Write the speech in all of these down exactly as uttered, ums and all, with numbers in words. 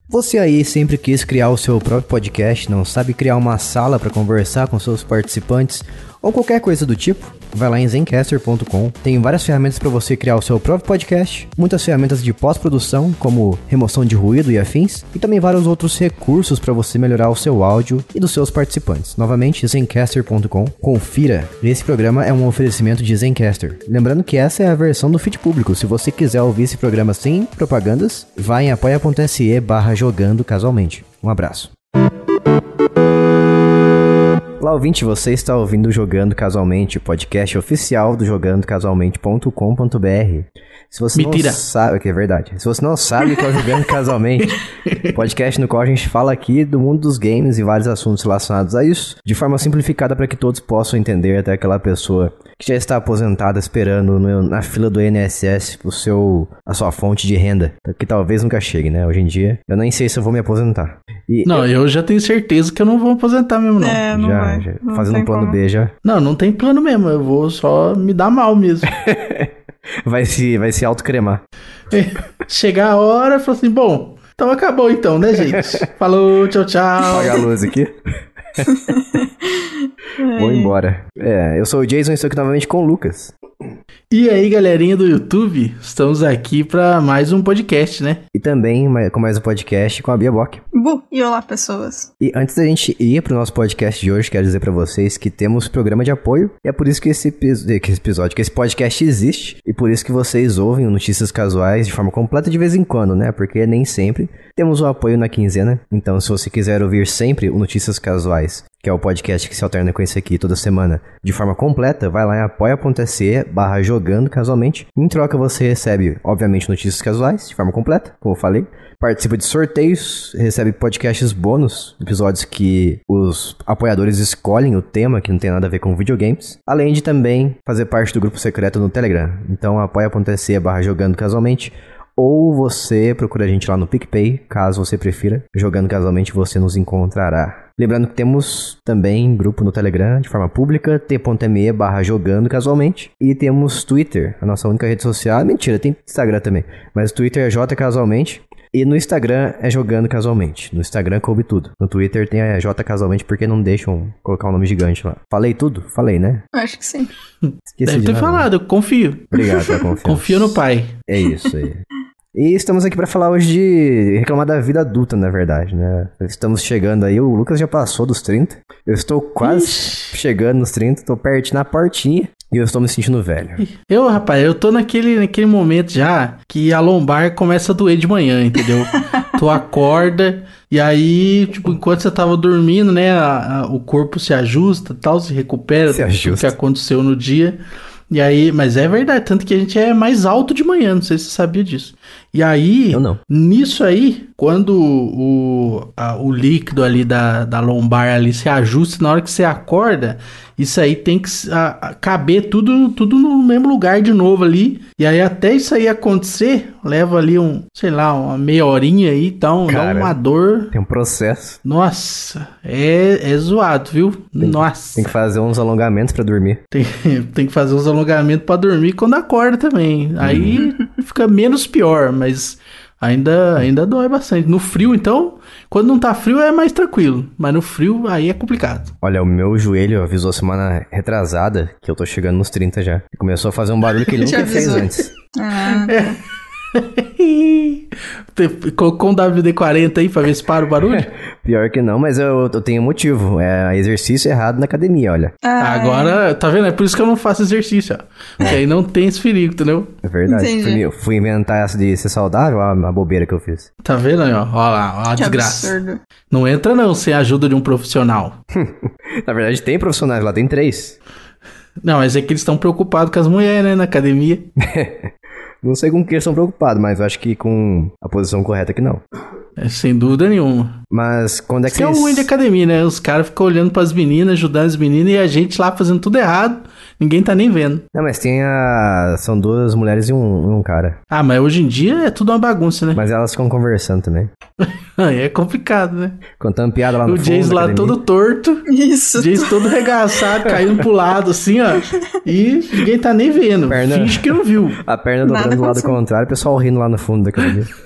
Você aí sempre quis criar o seu próprio podcast, não sabe criar uma sala para conversar com seus participantes ou qualquer coisa do tipo? Vai lá em Zencastr ponto com, tem várias ferramentas para você criar o seu próprio podcast, muitas ferramentas de pós-produção, como remoção de ruído e afins, e também vários outros recursos para você melhorar o seu áudio e dos seus participantes. Novamente, Zencastr ponto com, confira, esse programa é um oferecimento de Zencastr. Lembrando que essa é a versão do feed público, se você quiser ouvir esse programa sem propagandas, vai em apoia.se barra jogando casualmente. Um abraço. Olá, ouvinte, você está ouvindo Jogando Casualmente, o podcast oficial do jogando casualmente ponto com ponto b r. Se você Mentira. não sabe, que é verdade. Se você não sabe o que é o Jogando Casualmente, podcast no qual a gente fala aqui do mundo dos games e vários assuntos relacionados a isso, de forma simplificada para que todos possam entender, até aquela pessoa que já está aposentada esperando no, na fila do I N S S o seu, a sua fonte de renda, que talvez nunca chegue, né? Hoje em dia, eu nem sei se eu vou me aposentar. E não, eu... eu já tenho certeza que eu não vou aposentar mesmo, não. É, não já, vai. já Não fazendo tem um plano como. B já. Não, não tem plano mesmo, eu vou só me dar mal mesmo. Vai se, vai se autocremar. Chegar a hora e falar assim, bom, então acabou então, né, gente? Falou, tchau, tchau. Apaga a luz aqui. Vou embora. É, eu sou o Jason e estou aqui novamente com o Lucas. E aí, galerinha do YouTube, estamos aqui para mais um podcast, né? E também ma- com mais um podcast com a Bia Bock. Bu, e olá, pessoas. E antes da gente ir pro nosso podcast de hoje, quero dizer pra vocês que temos programa de apoio. E é por isso que esse, epi- que esse episódio, que esse podcast existe. E por isso que vocês ouvem o Notícias Casuais de forma completa de vez em quando, né? Porque nem sempre temos o apoio na quinzena. Então, se você quiser ouvir sempre o Notícias Casuais, que é o podcast que se alterna com esse aqui toda semana, de forma completa, vai lá em apoia.se barra jogando casualmente. Em troca você recebe, obviamente, notícias casuais, de forma completa, como eu falei. Participa de sorteios, recebe podcasts bônus, episódios que os apoiadores escolhem o tema, que não tem nada a ver com videogames. Além de também fazer parte do grupo secreto no Telegram. Então apoia.se barra jogando casualmente. Ou você procura a gente lá no PicPay, caso você prefira. Jogando Casualmente você nos encontrará. Lembrando que temos também grupo no Telegram de forma pública, t.me barra jogando casualmente. E temos Twitter, a nossa única rede social. Mentira, tem Instagram também. Mas o Twitter é jcasualmente. E no Instagram é Jogando Casualmente. No Instagram coube tudo. No Twitter tem a J Casualmente porque não deixam colocar um nome gigante lá. Falei tudo? Falei, né? Acho que sim. Esqueci Deve de ter nada. falado, eu confio. Obrigado pela confiança. Confio no pai. É isso aí. E estamos aqui pra falar hoje de reclamar da vida adulta, na verdade, né? Estamos chegando aí, o Lucas já passou dos trinta. Eu estou quase Ixi. chegando chegando nos trinta, tô perto na portinha e eu estou me sentindo velho. Eu, rapaz, eu tô naquele, naquele momento já que a lombar começa a doer de manhã, entendeu? Tu acorda e aí, tipo, enquanto você tava dormindo, né, a- a- o corpo se ajusta, tal, se recupera Se do ajusta. que aconteceu no dia. E aí, mas é verdade, tanto que a gente é mais alto de manhã, não sei se você sabia disso. E aí, Eu não. nisso aí, quando o, a- o líquido ali da, da lombar ali se ajusta, na hora que você acorda, isso aí tem que s- a- a- caber tudo, tudo no mesmo lugar de novo ali. E aí, até isso aí acontecer, leva ali um, sei lá, uma meia horinha aí, então dá Cara. uma dor. Tem um processo. Nossa, é, é zoado, viu? Tem, Nossa. tem que fazer uns alongamentos pra dormir. Tem, tem que fazer uns alongamentos pra dormir quando acorda também. Aí fica menos pior, mas ainda, ainda dói bastante. No frio, então, quando não tá frio é mais tranquilo. Mas no frio, aí é complicado. Olha, o meu joelho avisou semana retrasada que eu tô chegando nos trinta já. E começou a fazer um barulho que ele Já nunca fez avisou. antes. Ah, Te- Colocou um W D quarenta aí pra ver se para o barulho? Pior que não, mas eu, eu tenho motivo. É exercício errado na academia, olha. ah, Agora, tá vendo? É por isso que eu não faço exercício, ó. Porque aí não tem esse perigo, entendeu? É verdade. Entendi. Fui, fui inventar essa de ser saudável, a, a bobeira que eu fiz. Tá vendo aí, ó? Ó lá, ó a que desgraça. absurdo. Não entra não sem a ajuda de um profissional. Na verdade, tem profissionais lá, tem três. Não, mas é que eles estão preocupados com as mulheres, né, na academia. Não sei com o que eles estão preocupados, mas eu acho que com a posição correta que não. É, sem dúvida nenhuma. Mas quando é que Isso que é o vocês... ruim de academia, né? Os caras ficam olhando pras meninas, ajudando as meninas e a gente lá fazendo tudo errado. Ninguém tá nem vendo. Não, mas tem a... São duas mulheres e um, um cara. Ah, mas hoje em dia é tudo uma bagunça, né? Mas elas ficam conversando também. Aí é complicado, né? Contando piada lá no O fundo Jace da lá academia. todo torto. Isso. O Jace todo regaçado, caindo pro lado, assim, ó. E ninguém tá nem vendo. Perna- Finge que não viu. A perna Nada dobrando do lado aconteceu. contrário, o pessoal rindo lá no fundo da academia.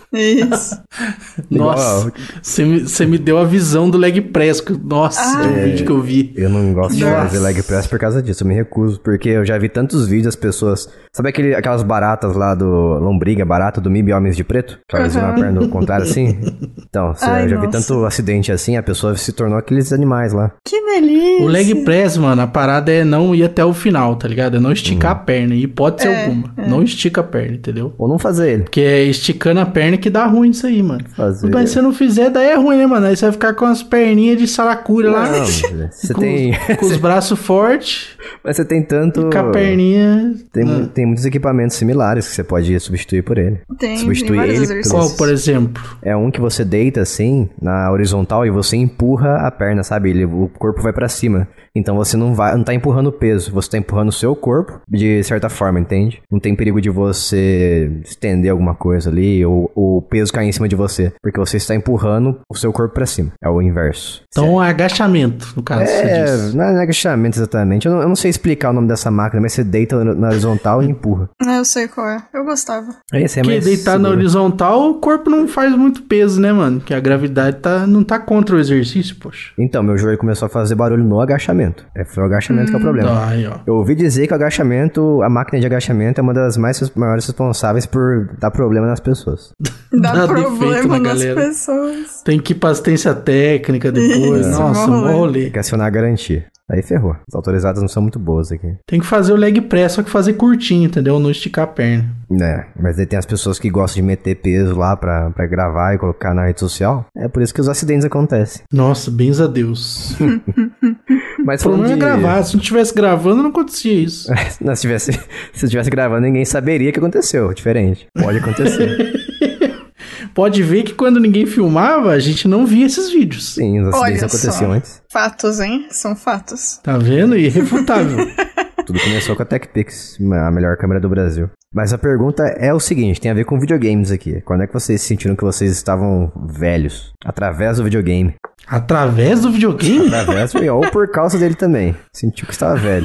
Isso. Nossa, você me, você me deu a visão do leg press. Nossa, Ah. é o vídeo que eu vi. Eu não gosto de Nossa. fazer leg press por causa disso, eu me recuso, porque eu já vi tantos vídeos das pessoas... Sabe aquele, aquelas baratas lá do Lombriga, barata do Mib Homens de Preto? Que elas viram a Aham. perna ao contrário assim? Então, cê- Ai, eu já vi nossa. tanto acidente assim, a pessoa se tornou aqueles animais lá. Que delícia. O leg press, mano, a parada é não ir até o final, tá ligado? É não esticar a perna, em hipótese É, alguma. é. Não estica a perna, entendeu? Ou não fazer ele. Porque é esticando a perna que dá ruim isso aí, mano. Fazer. Mas se você não fizer, daí é ruim, né, mano? Aí você vai ficar com as perninhas de saracura lá. Não, você com, tem... com os braços fortes, Mas você tem tanto... com a perninha. Tem, mu- Ah. tem muitos equipamentos similares que você pode substituir por ele. Tem, tem Substitui vários ele exercícios. Qual, por exemplo? É um que você deita assim, na horizontal, e você empurra a perna, sabe? Ele, o corpo vai pra cima. Então você não vai, não tá empurrando o peso, você tá empurrando o seu corpo de certa forma, entende? Não tem perigo de você estender alguma coisa ali, ou ou o peso cair em cima de você. Porque você está empurrando o seu corpo pra cima. É o inverso. Então, agachamento, no caso, você É, disse. não é agachamento exatamente. Eu não, eu não sei explicar o nome dessa máquina, mas você deita na na horizontal e empurra. Ah, eu sei qual é. Eu gostava. Esse é Porque mais deitar na seguro. horizontal, o corpo não faz muito peso, né, mano? Que a gravidade tá, não tá contra o exercício, poxa. Então, meu joelho começou a fazer barulho no agachamento. É, foi o agachamento que é o problema. Aí, ó. Eu ouvi dizer que o agachamento, a máquina de agachamento é uma das mais maiores responsáveis por dar problema nas pessoas. Dá, Dá defeito problema na nas galera. pessoas. Tem que ir pra assistência técnica depois. Isso, Nossa, mó rolê. mole. Tem que acionar a garantia. Aí ferrou. As autorizadas não são muito boas aqui. Tem que fazer o leg press, só que fazer curtinho, entendeu? Não esticar a perna. É, mas aí tem as pessoas que gostam de meter peso lá pra, pra gravar e colocar na rede social. É por isso que os acidentes acontecem. Nossa, bens a Deus. Mas O problema é de... gravar. Se não tivesse gravando, não acontecia isso. Não, se tivesse, se estivesse gravando, ninguém saberia o que aconteceu. Diferente. Pode acontecer. Pode ver que quando ninguém filmava, a gente não via esses vídeos. Sim, os acidentes Olha aconteciam só. antes. Fatos, hein? São fatos. Tá vendo? Irrefutável. Tudo começou com a TechPix, a melhor câmera do Brasil. Mas a pergunta é o seguinte, tem a ver com videogames aqui. Quando é que vocês sentiram que vocês estavam velhos? Através do videogame. Através do videogame? Através ou por causa dele também. Sentiu que estava velho.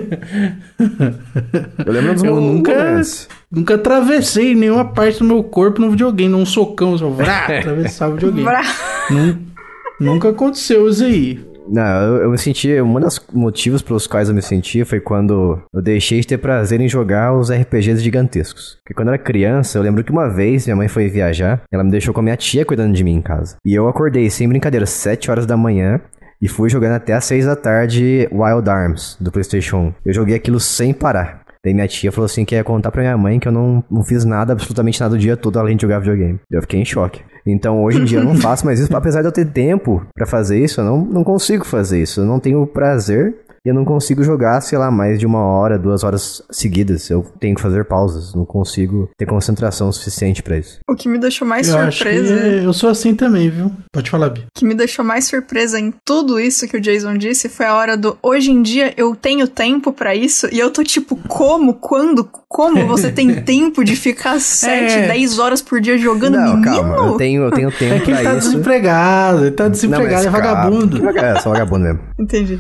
Eu lembro dos Eu mo- nunca, momentos. nunca atravessei nenhuma parte do meu corpo no videogame, num socão, só vrá, atravessar o videogame. Bra... Nun- Nunca aconteceu isso aí. Não, eu, eu me senti... Um dos motivos pelos quais eu me senti foi quando eu deixei de ter prazer em jogar os R P Gs gigantescos. Porque quando eu era criança, eu lembro que uma vez minha mãe foi viajar, ela me deixou com a minha tia cuidando de mim em casa. E eu acordei, sem brincadeira, sete horas da manhã... E fui jogando até às seis da tarde Wild Arms, do PlayStation um. Eu joguei aquilo sem parar. Daí minha tia falou assim que ia contar pra minha mãe que eu não, não fiz nada, absolutamente nada o dia todo, além de jogar videogame. Eu fiquei em choque. Então hoje em dia eu não faço mais isso, apesar de eu ter tempo pra fazer isso, eu não, não consigo fazer isso. Eu não tenho prazer e eu não consigo jogar, sei lá, mais de uma hora, duas horas seguidas. Eu tenho que fazer pausas, não consigo ter concentração suficiente pra isso. O que me deixou mais Eu acho que surpresa... eu sou assim também, viu? Pode falar, Bi. O que me deixou mais surpresa em tudo isso que o Jason disse foi a hora do hoje em dia eu tenho tempo pra isso e eu tô tipo, como? Quando? Como você tem tempo de ficar sete, dez horas por dia jogando, Não, menino? calma, eu tenho, eu tenho tempo É que ele pra tá isso. desempregado, ele tá Não, desempregado, mas é calma. vagabundo. É, só vagabundo mesmo. Entendi.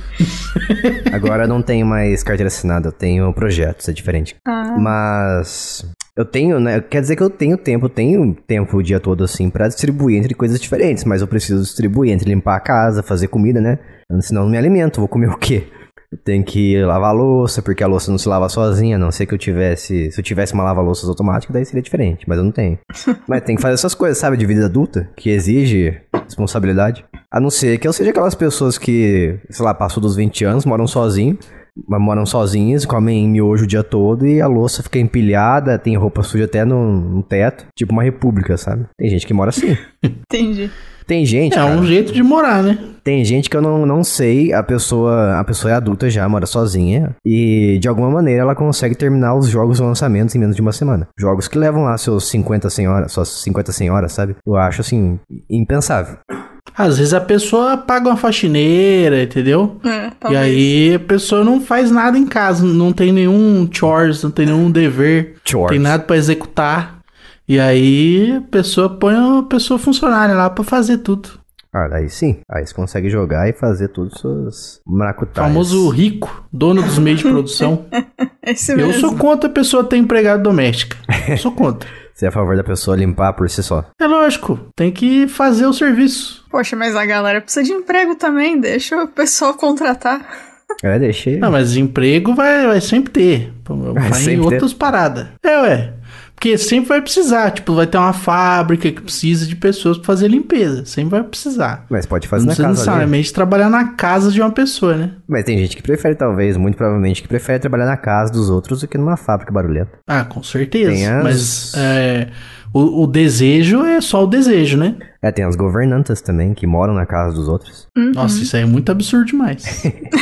Agora eu não tenho mais carteira assinada, eu tenho projetos, é diferente. Ah. Mas eu tenho, né? Quer dizer que eu tenho tempo, eu tenho tempo o dia todo assim pra distribuir entre coisas diferentes, mas eu preciso distribuir entre limpar a casa, fazer comida, né? Senão eu não me alimento, vou comer o quê? Eu tenho que lavar a louça, porque a louça não se lava sozinha, a não ser que eu tivesse... Se eu tivesse uma lava-louças automática, daí seria diferente, mas eu não tenho. Mas tem que fazer essas coisas, sabe, de vida adulta, que exige responsabilidade. A não ser que eu seja aquelas pessoas que, sei lá, passou dos vinte anos, moram sozinho, mas moram sozinhas, comem miojo o dia todo e a louça fica empilhada, tem roupa suja até no, no teto, tipo uma república, sabe? Tem gente que mora assim. Entendi. Tem gente, É cara, um jeito de morar, né? tem gente que eu não, não sei, a pessoa, a pessoa é adulta já, mora sozinha, e de alguma maneira ela consegue terminar os jogos ou lançamentos em menos de uma semana. Jogos que levam lá seus cinquenta, cem horas, suas cinquenta, cem horas, sabe? Eu acho, assim, impensável. Às vezes a pessoa paga uma faxineira, entendeu? É, E talvez. aí a pessoa não faz nada em casa, não tem nenhum chores, não tem nenhum dever, não Chores. tem nada pra executar. E aí a pessoa põe uma pessoa funcionária lá pra fazer tudo. Ah, aí sim. Aí você consegue jogar e fazer todos os O maracutaias. famoso rico, dono dos meios de produção. Esse Eu mesmo. sou contra a pessoa ter empregado doméstica. Eu sou contra. Você é a favor da pessoa limpar por si só? É lógico, tem que fazer o serviço. Poxa, mas a galera precisa de emprego também, deixa o pessoal contratar. É, deixei. Não, mas emprego vai, vai sempre ter. Vai, vai em outras ter. paradas. É, ué. Porque sempre vai precisar. Tipo, vai ter uma fábrica que precisa de pessoas pra fazer limpeza. Sempre vai precisar. Mas pode fazer não na casa. Não precisa necessariamente trabalhar na casa de uma pessoa, né? Mas tem gente que prefere, talvez, muito provavelmente, que prefere trabalhar na casa dos outros do que numa fábrica barulhenta. Ah, com certeza. As... Mas é, o, o desejo é só o desejo, né? É, tem as governantas também, que moram na casa dos outros. Uhum. Nossa, isso aí é muito absurdo demais.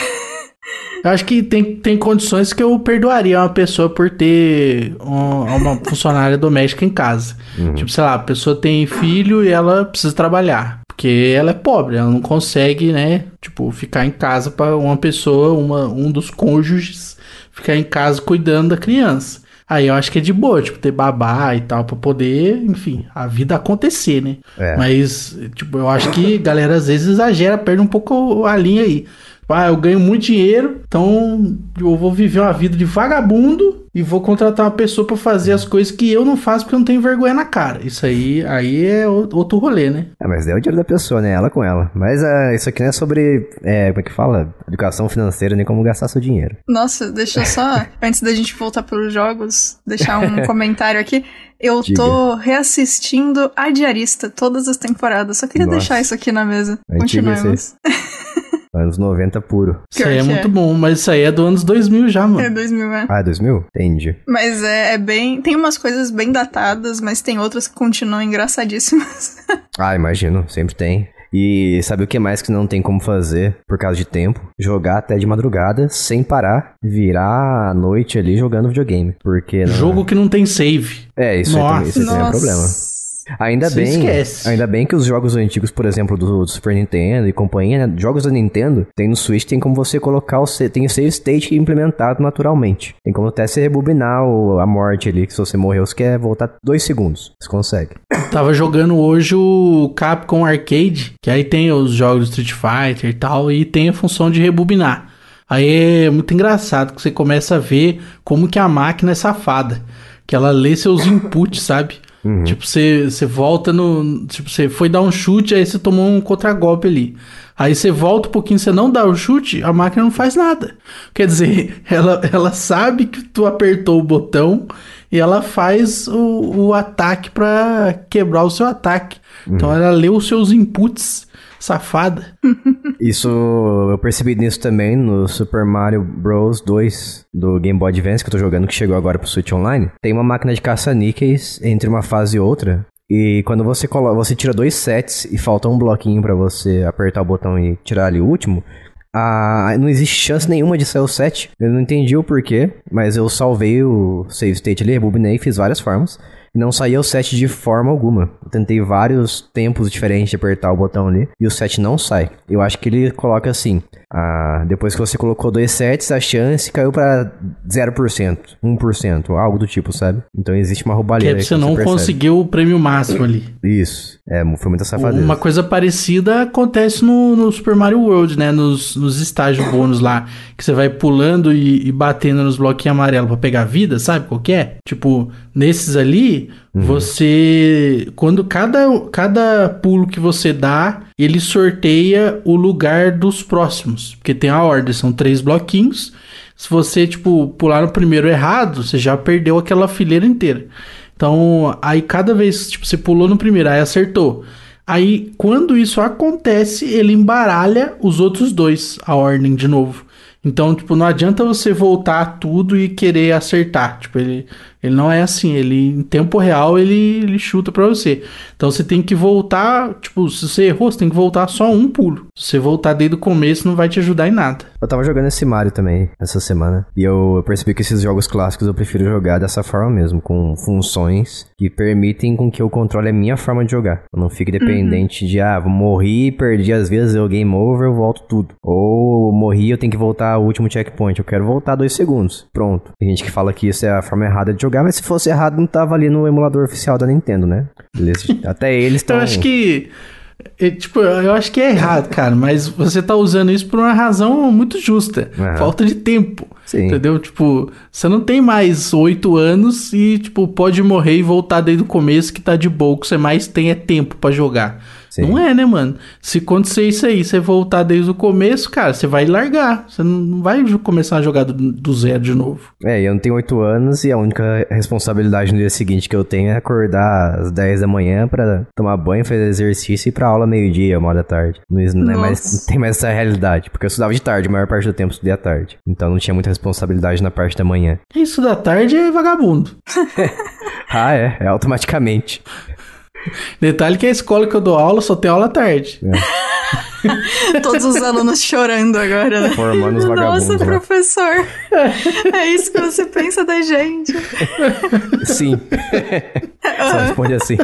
Eu acho que tem, tem condições que eu perdoaria uma pessoa por ter um, uma funcionária doméstica em casa. Uhum. Tipo, sei lá, a pessoa tem filho e ela precisa trabalhar. Porque ela é pobre, ela não consegue, né, tipo, ficar em casa pra uma pessoa, uma, um dos cônjuges, ficar em casa cuidando da criança. Aí eu acho que é de boa, tipo, ter babá e tal, pra poder, enfim, a vida acontecer, né? É. Mas, tipo, eu acho que a galera às vezes exagera, perde um pouco a linha aí. Ah, eu ganho muito dinheiro, então eu vou viver uma vida de vagabundo e vou contratar uma pessoa pra fazer as coisas que eu não faço porque eu não tenho vergonha na cara. Isso aí, aí é outro rolê, né? É, mas é o dinheiro da pessoa, né? Ela com ela. Mas uh, isso aqui não é sobre, é, como é que fala? Educação financeira, nem como gastar seu dinheiro. Nossa, deixa eu só, antes da gente voltar pros jogos, deixar um comentário aqui. Eu Diga. tô reassistindo A Diarista, todas as temporadas. Só queria Nossa. deixar isso aqui na mesa. Continuemos. Anos noventa puro. Isso aí é muito é. bom, mas isso aí é do anos dois mil já, mano. É dois mil, é. Ah, é dois mil? Entendi. Mas é, é bem... Tem umas coisas bem datadas, mas tem outras que continuam engraçadíssimas. Ah, imagino. Sempre tem. E sabe o que mais que não tem como fazer por causa de tempo? Jogar até de madrugada, sem parar, virar a noite ali jogando videogame. Porque... Não... Jogo que não tem save. É, isso Nossa. aí também é um problema. Ainda Você bem, esquece. ainda bem que os jogos antigos, por exemplo, do, do Super Nintendo e companhia, né, jogos da Nintendo, tem no Switch, tem como você colocar o tem o save state implementado naturalmente. Tem como até você rebobinar o, a morte ali, que se você morreu, você quer voltar dois segundos. Você consegue. Tava jogando hoje o Capcom Arcade, que aí tem os jogos do Street Fighter e tal, e tem a função de rebobinar. Aí é muito engraçado que você começa a ver como que a máquina é safada, que ela lê seus inputs, sabe? Uhum. Tipo, você, você volta no... Tipo, você foi dar um chute, aí você tomou um contragolpe ali. Aí você volta um pouquinho, você não dá o chute, a máquina não faz nada. Quer dizer, ela, ela sabe que tu apertou o botão e ela faz o, o ataque pra quebrar o seu ataque. Uhum. Então ela lê os seus inputs, safada. Isso, eu percebi nisso também no Super Mario Bros. dois do Game Boy Advance, que eu tô jogando, que chegou agora pro Switch Online. Tem uma máquina de caça-níqueis entre uma fase e outra. E quando você coloca, você tira dois sets e falta um bloquinho pra você apertar o botão e tirar ali o último, ah, não existe chance nenhuma de sair o set. Eu não entendi o porquê, mas eu salvei o save state ali, rebobinei, fiz várias formas. E não saía o set de forma alguma. Eu tentei vários tempos diferentes de apertar o botão ali e o set não sai. Eu acho que ele coloca assim, ah, depois que você colocou dois sets, a chance caiu pra zero por cento, um por cento, algo do tipo, sabe? Então existe uma roubalheira. Que é você não conseguiu o prêmio máximo ali. Isso, é, foi muita safadeza. Uma coisa parecida acontece no, no Super Mario World, né? Nos, nos estágios bônus lá, que você vai pulando e, e batendo nos bloquinhos amarelos pra pegar vida, sabe qual que é? Tipo, nesses ali... Uhum. Você, quando cada, cada pulo que você dá, ele sorteia o lugar dos próximos, porque tem a ordem, são três bloquinhos. Se você, tipo, pular no primeiro errado, você já perdeu aquela fileira inteira. Então, aí cada vez, tipo, você pulou no primeiro, aí acertou. Aí, quando isso acontece, ele embaralha os outros dois, a ordem de novo. Então, tipo, não adianta você voltar tudo e querer acertar. Tipo, ele, ele não é assim. Ele, em tempo real, ele, ele chuta pra você. Então, você tem que voltar... Tipo, se você errou, você tem que voltar só um pulo. Se você voltar desde o começo, não vai te ajudar em nada. Eu tava jogando esse Mario também, essa semana. E eu percebi que esses jogos clássicos eu prefiro jogar dessa forma mesmo. Com funções que permitem com que eu controle a minha forma de jogar. Eu não fique dependente uhum. de... Ah, morri, perdi às vezes, eu game over, eu volto tudo. Ou morri, eu tenho que voltar o último checkpoint, eu quero voltar dois segundos. Pronto. Tem gente que fala que isso é a forma errada de jogar, mas se fosse errado, não tava ali no emulador oficial da Nintendo, né? Eles, até eles estão... Eu acho que É, tipo, eu acho que é errado, cara, mas você tá usando isso por uma razão muito justa. Uhum. Falta de tempo. Sim. Entendeu? Tipo, você não tem mais oito anos e, tipo, pode morrer e voltar desde o começo que tá de boa. O que você mais tem é tempo pra jogar. Sim. Não é, né, mano? Se acontecer isso aí, você voltar desde o começo, cara, você vai largar. Você não vai começar a jogar do, do zero de novo. É, eu não tenho oito anos e a única responsabilidade no dia seguinte que eu tenho é acordar às dez da manhã pra tomar banho, fazer exercício e ir pra aula meio-dia, uma hora da tarde. Não, não, é mais, não tem mais essa realidade, porque eu estudava de tarde, a maior parte do tempo eu estudei à tarde. Então não tinha muita responsabilidade na parte da manhã. Isso da tarde é vagabundo. Ah, é, é automaticamente. Detalhe que a escola que eu dou aula só tem aula à tarde. É. Todos os alunos chorando agora, né? Formando os vagabundos. Nossa, professor. É isso que você pensa da gente. Sim. Só responde assim.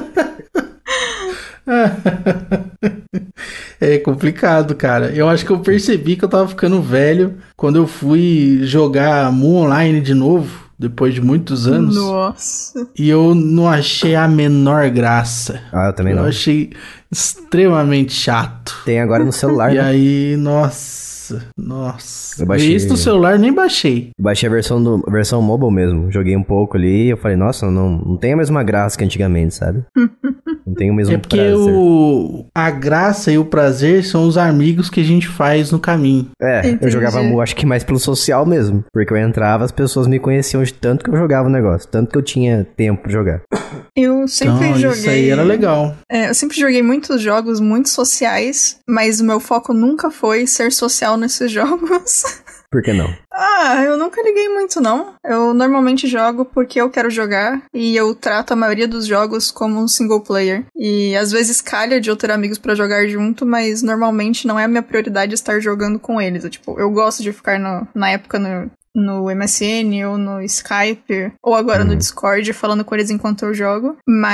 É complicado, cara. Eu acho que eu percebi que eu tava ficando velho quando eu fui jogar Mu Online de novo. Depois de muitos anos. Nossa. E eu não achei a menor graça. Ah, eu também eu não. Eu achei extremamente chato. Tem agora no celular, E né? aí, nossa, nossa. Eu baixei... Isso no celular nem baixei. Eu baixei a versão, do, a versão mobile mesmo. Joguei um pouco ali e eu falei, nossa, não, não tem a mesma graça que antigamente, sabe? Não tem o mesmo É porque prazer. O, a graça e o prazer são os amigos que a gente faz no caminho. É, Entendi. Eu jogava Mu, acho que mais pelo social mesmo. Porque eu entrava, as pessoas me conheciam de tanto que eu jogava o negócio. Tanto que eu tinha tempo pra jogar. Eu sempre então, joguei... Isso aí era legal. É, eu sempre joguei muitos jogos muito sociais, mas o meu foco nunca foi ser social nesses jogos. Por que não? Ah, eu nunca liguei muito, não. Eu normalmente jogo porque eu quero jogar e eu trato a maioria dos jogos como um single player. E às vezes calha de eu ter amigos pra jogar junto, mas normalmente não é a minha prioridade estar jogando com eles. Eu, tipo, eu gosto de ficar no, na época no... no M S N ou no Skype ou agora hum. no Discord falando com eles enquanto eu jogo,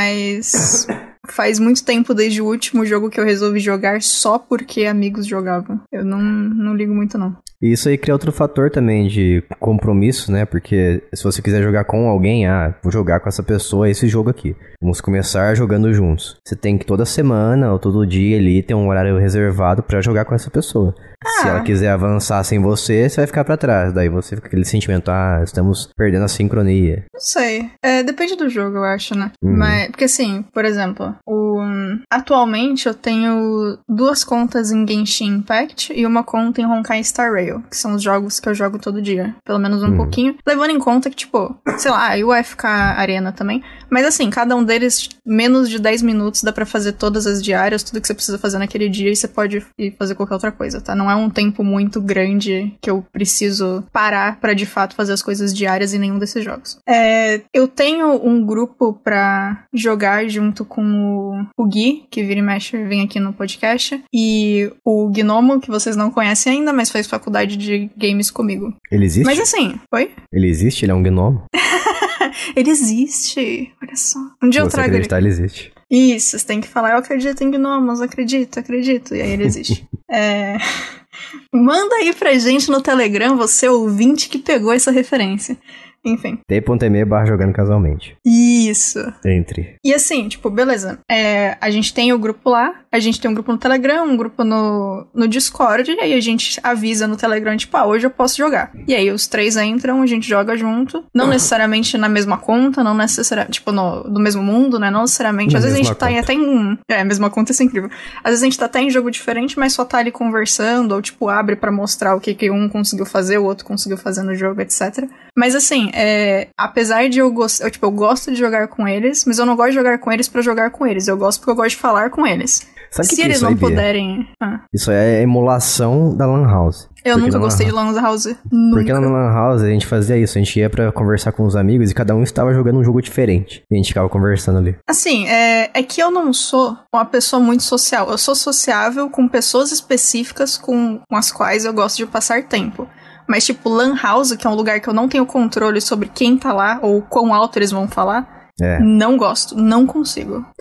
mas faz muito tempo desde o último jogo que eu resolvi jogar só porque amigos jogavam. Eu não, não ligo muito não. E isso aí cria outro fator também de compromisso, né? Porque se você quiser jogar com alguém, ah, vou jogar com essa pessoa esse jogo aqui. Vamos começar jogando juntos. Você tem que toda semana ou todo dia ali ter um horário reservado pra jogar com essa pessoa. Ah. Se ela quiser avançar sem você, você vai ficar pra trás. Daí você fica com aquele sentimento, ah, estamos perdendo a sincronia. Não sei. É, depende do jogo, eu acho, né? Uhum. Mas, porque assim, por exemplo, o, atualmente eu tenho duas contas em Genshin Impact e uma conta em Honkai Star Rail, que são os jogos que eu jogo todo dia. Pelo menos um uhum. pouquinho. Levando em conta que, tipo, sei lá, e o A F K Arena também. Mas assim, cada um deles, menos de dez minutos, dá pra fazer todas as diárias, tudo que você precisa fazer naquele dia e você pode ir fazer qualquer outra coisa, tá? Não é um tempo muito grande que eu preciso parar pra de fato fazer as coisas diárias em nenhum desses jogos. É, eu tenho um grupo pra jogar junto com o, o Gui, que vira e mexe, vem aqui no podcast, e o Gnomo, que vocês não conhecem ainda, mas faz faculdade de games comigo. Ele existe? Mas assim, oi? Ele existe? Ele é um gnomo? Ele existe, olha só. Um dia Se eu trago ele. Se acreditar, ele. ele existe. Isso, você tem que falar, eu acredito em gnomos, acredito, acredito, e aí ele existe. é... Manda aí pra gente no Telegram, você ouvinte que pegou essa referência. Enfim. T.me barra jogando casualmente. Isso. Entre. E assim, tipo, beleza. É, a gente tem o grupo lá, a gente tem um grupo no Telegram, um grupo no, no Discord, e aí a gente avisa no Telegram, tipo, ah, hoje eu posso jogar. E aí os três entram, a gente joga junto. Não necessariamente na mesma conta, não necessariamente, tipo, no, no mesmo mundo, né? Não necessariamente. Na Às vezes a gente tá em, até em... É, a mesma conta, isso é incrível. Às vezes a gente tá até em jogo diferente, mas só tá ali conversando, ou tipo, abre pra mostrar o que, que um conseguiu fazer, o outro conseguiu fazer no jogo, etcétera. Mas assim, é, apesar de eu gostar, tipo, eu gosto de jogar com eles, mas eu não gosto de jogar com eles pra jogar com eles. Eu gosto porque eu gosto de falar com eles. Sabe Se que eles que não aí, puderem... Ah. Isso é emulação da Lan House. Eu porque nunca gostei de Lan House. Nunca. Porque na Lan House a gente fazia isso. A gente ia pra conversar com os amigos e cada um estava jogando um jogo diferente. E a gente ficava conversando ali. Assim, é, é que eu não sou uma pessoa muito social. Eu sou sociável com pessoas específicas com, com as quais eu gosto de passar tempo. Mas tipo, Lan House, que é um lugar que eu não tenho controle sobre quem tá lá ou quão alto eles vão falar... É. Não gosto, não consigo.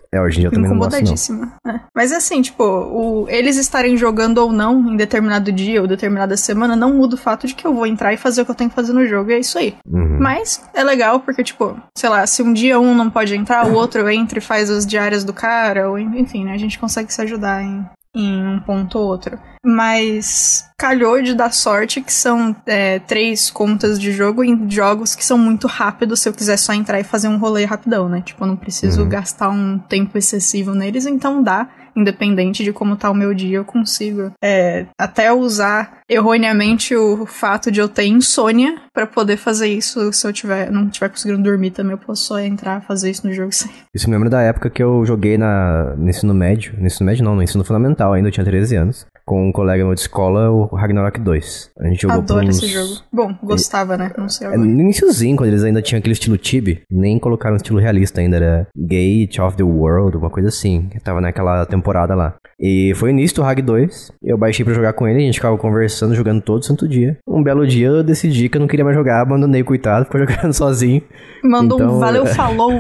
É, hoje em dia eu também não gosto, não. Incomodadíssima. É. Mas assim, tipo, o, eles estarem jogando ou não em determinado dia ou determinada semana não muda o fato de que eu vou entrar e fazer o que eu tenho que fazer no jogo, e é isso aí. Uhum. Mas é legal porque, tipo, sei lá, se um dia um não pode entrar, o outro entra e faz as diárias do cara, ou enfim, né, a gente consegue se ajudar em, em um ponto ou outro. Mas calhou de dar sorte que são é, três contas de jogo em jogos que são muito rápidos se eu quiser só entrar e fazer um rolê rapidão, né? Tipo, eu não preciso uhum. gastar um tempo excessivo neles, então dá. Independente de como tá o meu dia, eu consigo é, até usar erroneamente o fato de eu ter insônia pra poder fazer isso. Se eu tiver, não tiver conseguindo dormir também, eu posso só entrar e fazer isso no jogo sem. Isso me lembra da época que eu joguei na, no ensino médio. No ensino médio não, no ensino fundamental ainda, eu tinha treze anos. Com um colega meu de escola, o Ragnarok dois. A gente jogou Adoro por uns... esse jogo. Bom, gostava, né? Não sei É, agora. no iniciozinho, quando eles ainda tinham aquele estilo Tibi, nem colocaram um estilo realista ainda, era Gate of the World, uma coisa assim, que tava naquela temporada lá. E foi o início do Rag dois, eu baixei pra jogar com ele, a gente ficava conversando, jogando todo santo dia. Um belo dia eu decidi que eu não queria mais jogar, abandonei o coitado, ficou jogando sozinho. Mandou então, um valeu, falou.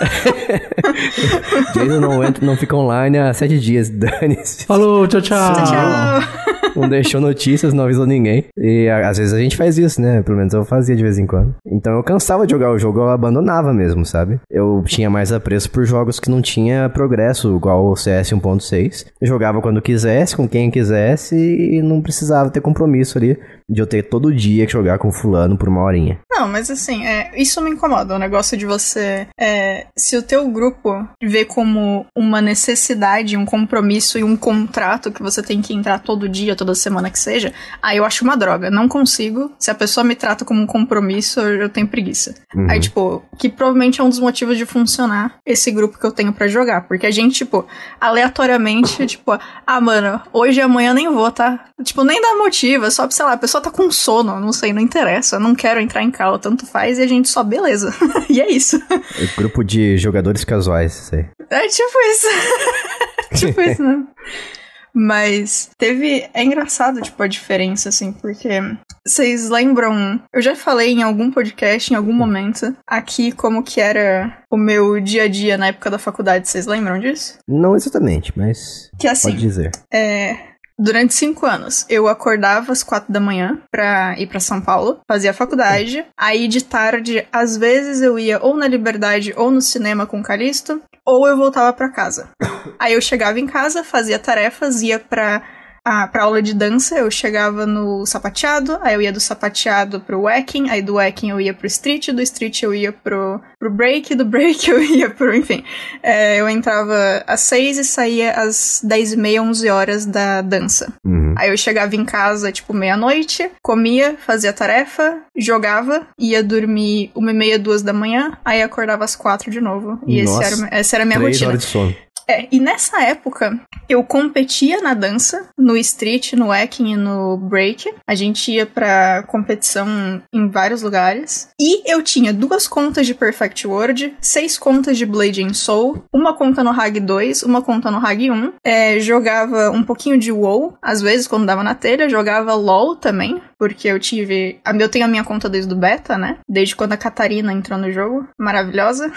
Jason não entra, não fica online há sete dias, dane-se. Falou, tchau, tchau. Tchau, tchau. Não deixou notícias, não avisou ninguém. E a, às vezes a gente faz isso, né? Pelo menos eu fazia de vez em quando. Então eu cansava de jogar o jogo, eu abandonava mesmo, sabe? Eu tinha mais apreço por jogos que não tinha progresso, igual o C S um ponto seis. Eu jogava quando quisesse, com quem quisesse, e não precisava ter compromisso ali de eu ter todo dia que jogar com fulano por uma horinha. Não, mas assim, é, isso me incomoda, o negócio de você... É, se o teu grupo vê como uma necessidade, um compromisso e um contrato que você tem que entrar todo dia, toda semana que seja, aí eu acho uma droga. Não consigo. Se a pessoa me trata como um compromisso, eu, eu tenho preguiça. Uhum. Aí, tipo, que provavelmente é um dos motivos de funcionar esse grupo que eu tenho pra jogar. Porque a gente, tipo, aleatoriamente, tipo, ah, mano, hoje e amanhã nem vou, tá? Tipo, nem dá motivo, é só, sei lá, a pessoa tá com sono, não sei, não interessa, eu não quero entrar em call, tanto faz, e a gente só, beleza. E é isso. É grupo de jogadores casuais, sei. É tipo isso. Tipo isso, né? Mas teve... É engraçado, tipo, a diferença, assim, porque... Vocês lembram... Eu já falei em algum podcast, em algum momento, aqui, como que era o meu dia a dia na época da faculdade. Vocês lembram disso? Não exatamente, mas... Que assim... Pode dizer. É... Durante cinco anos, eu acordava às quatro da manhã pra ir pra São Paulo, fazia faculdade. Aí, de tarde, às vezes eu ia ou na Liberdade ou no cinema com o Calixto, ou eu voltava pra casa. Aí eu chegava em casa, fazia tarefas, ia pra, a, pra aula de dança, eu chegava no sapateado, aí eu ia do sapateado pro wacking, aí do wacking eu ia pro street, do street eu ia pro, pro break, do break eu ia pro... Enfim, é, eu entrava às seis e saía às dez e meia, onze horas da dança. Uhum. Aí eu chegava em casa, tipo, meia-noite, comia, fazia tarefa, jogava, ia dormir uma e meia, duas da manhã, aí acordava às quatro de novo. E esse era, essa era a minha três rotina. Horas de sono. É, e nessa época, eu competia na dança, no street, no wacking e no break. A gente ia pra competição em vários lugares. E eu tinha duas contas de Perfect World, seis contas de Blade and Soul, uma conta no Rag dois, uma conta no Rag um. É, jogava um pouquinho de WoW, às vezes quando dava na telha, jogava LoL também, porque eu tive... Eu tenho a minha conta desde o beta, né? Desde quando a Catarina entrou no jogo. Maravilhosa.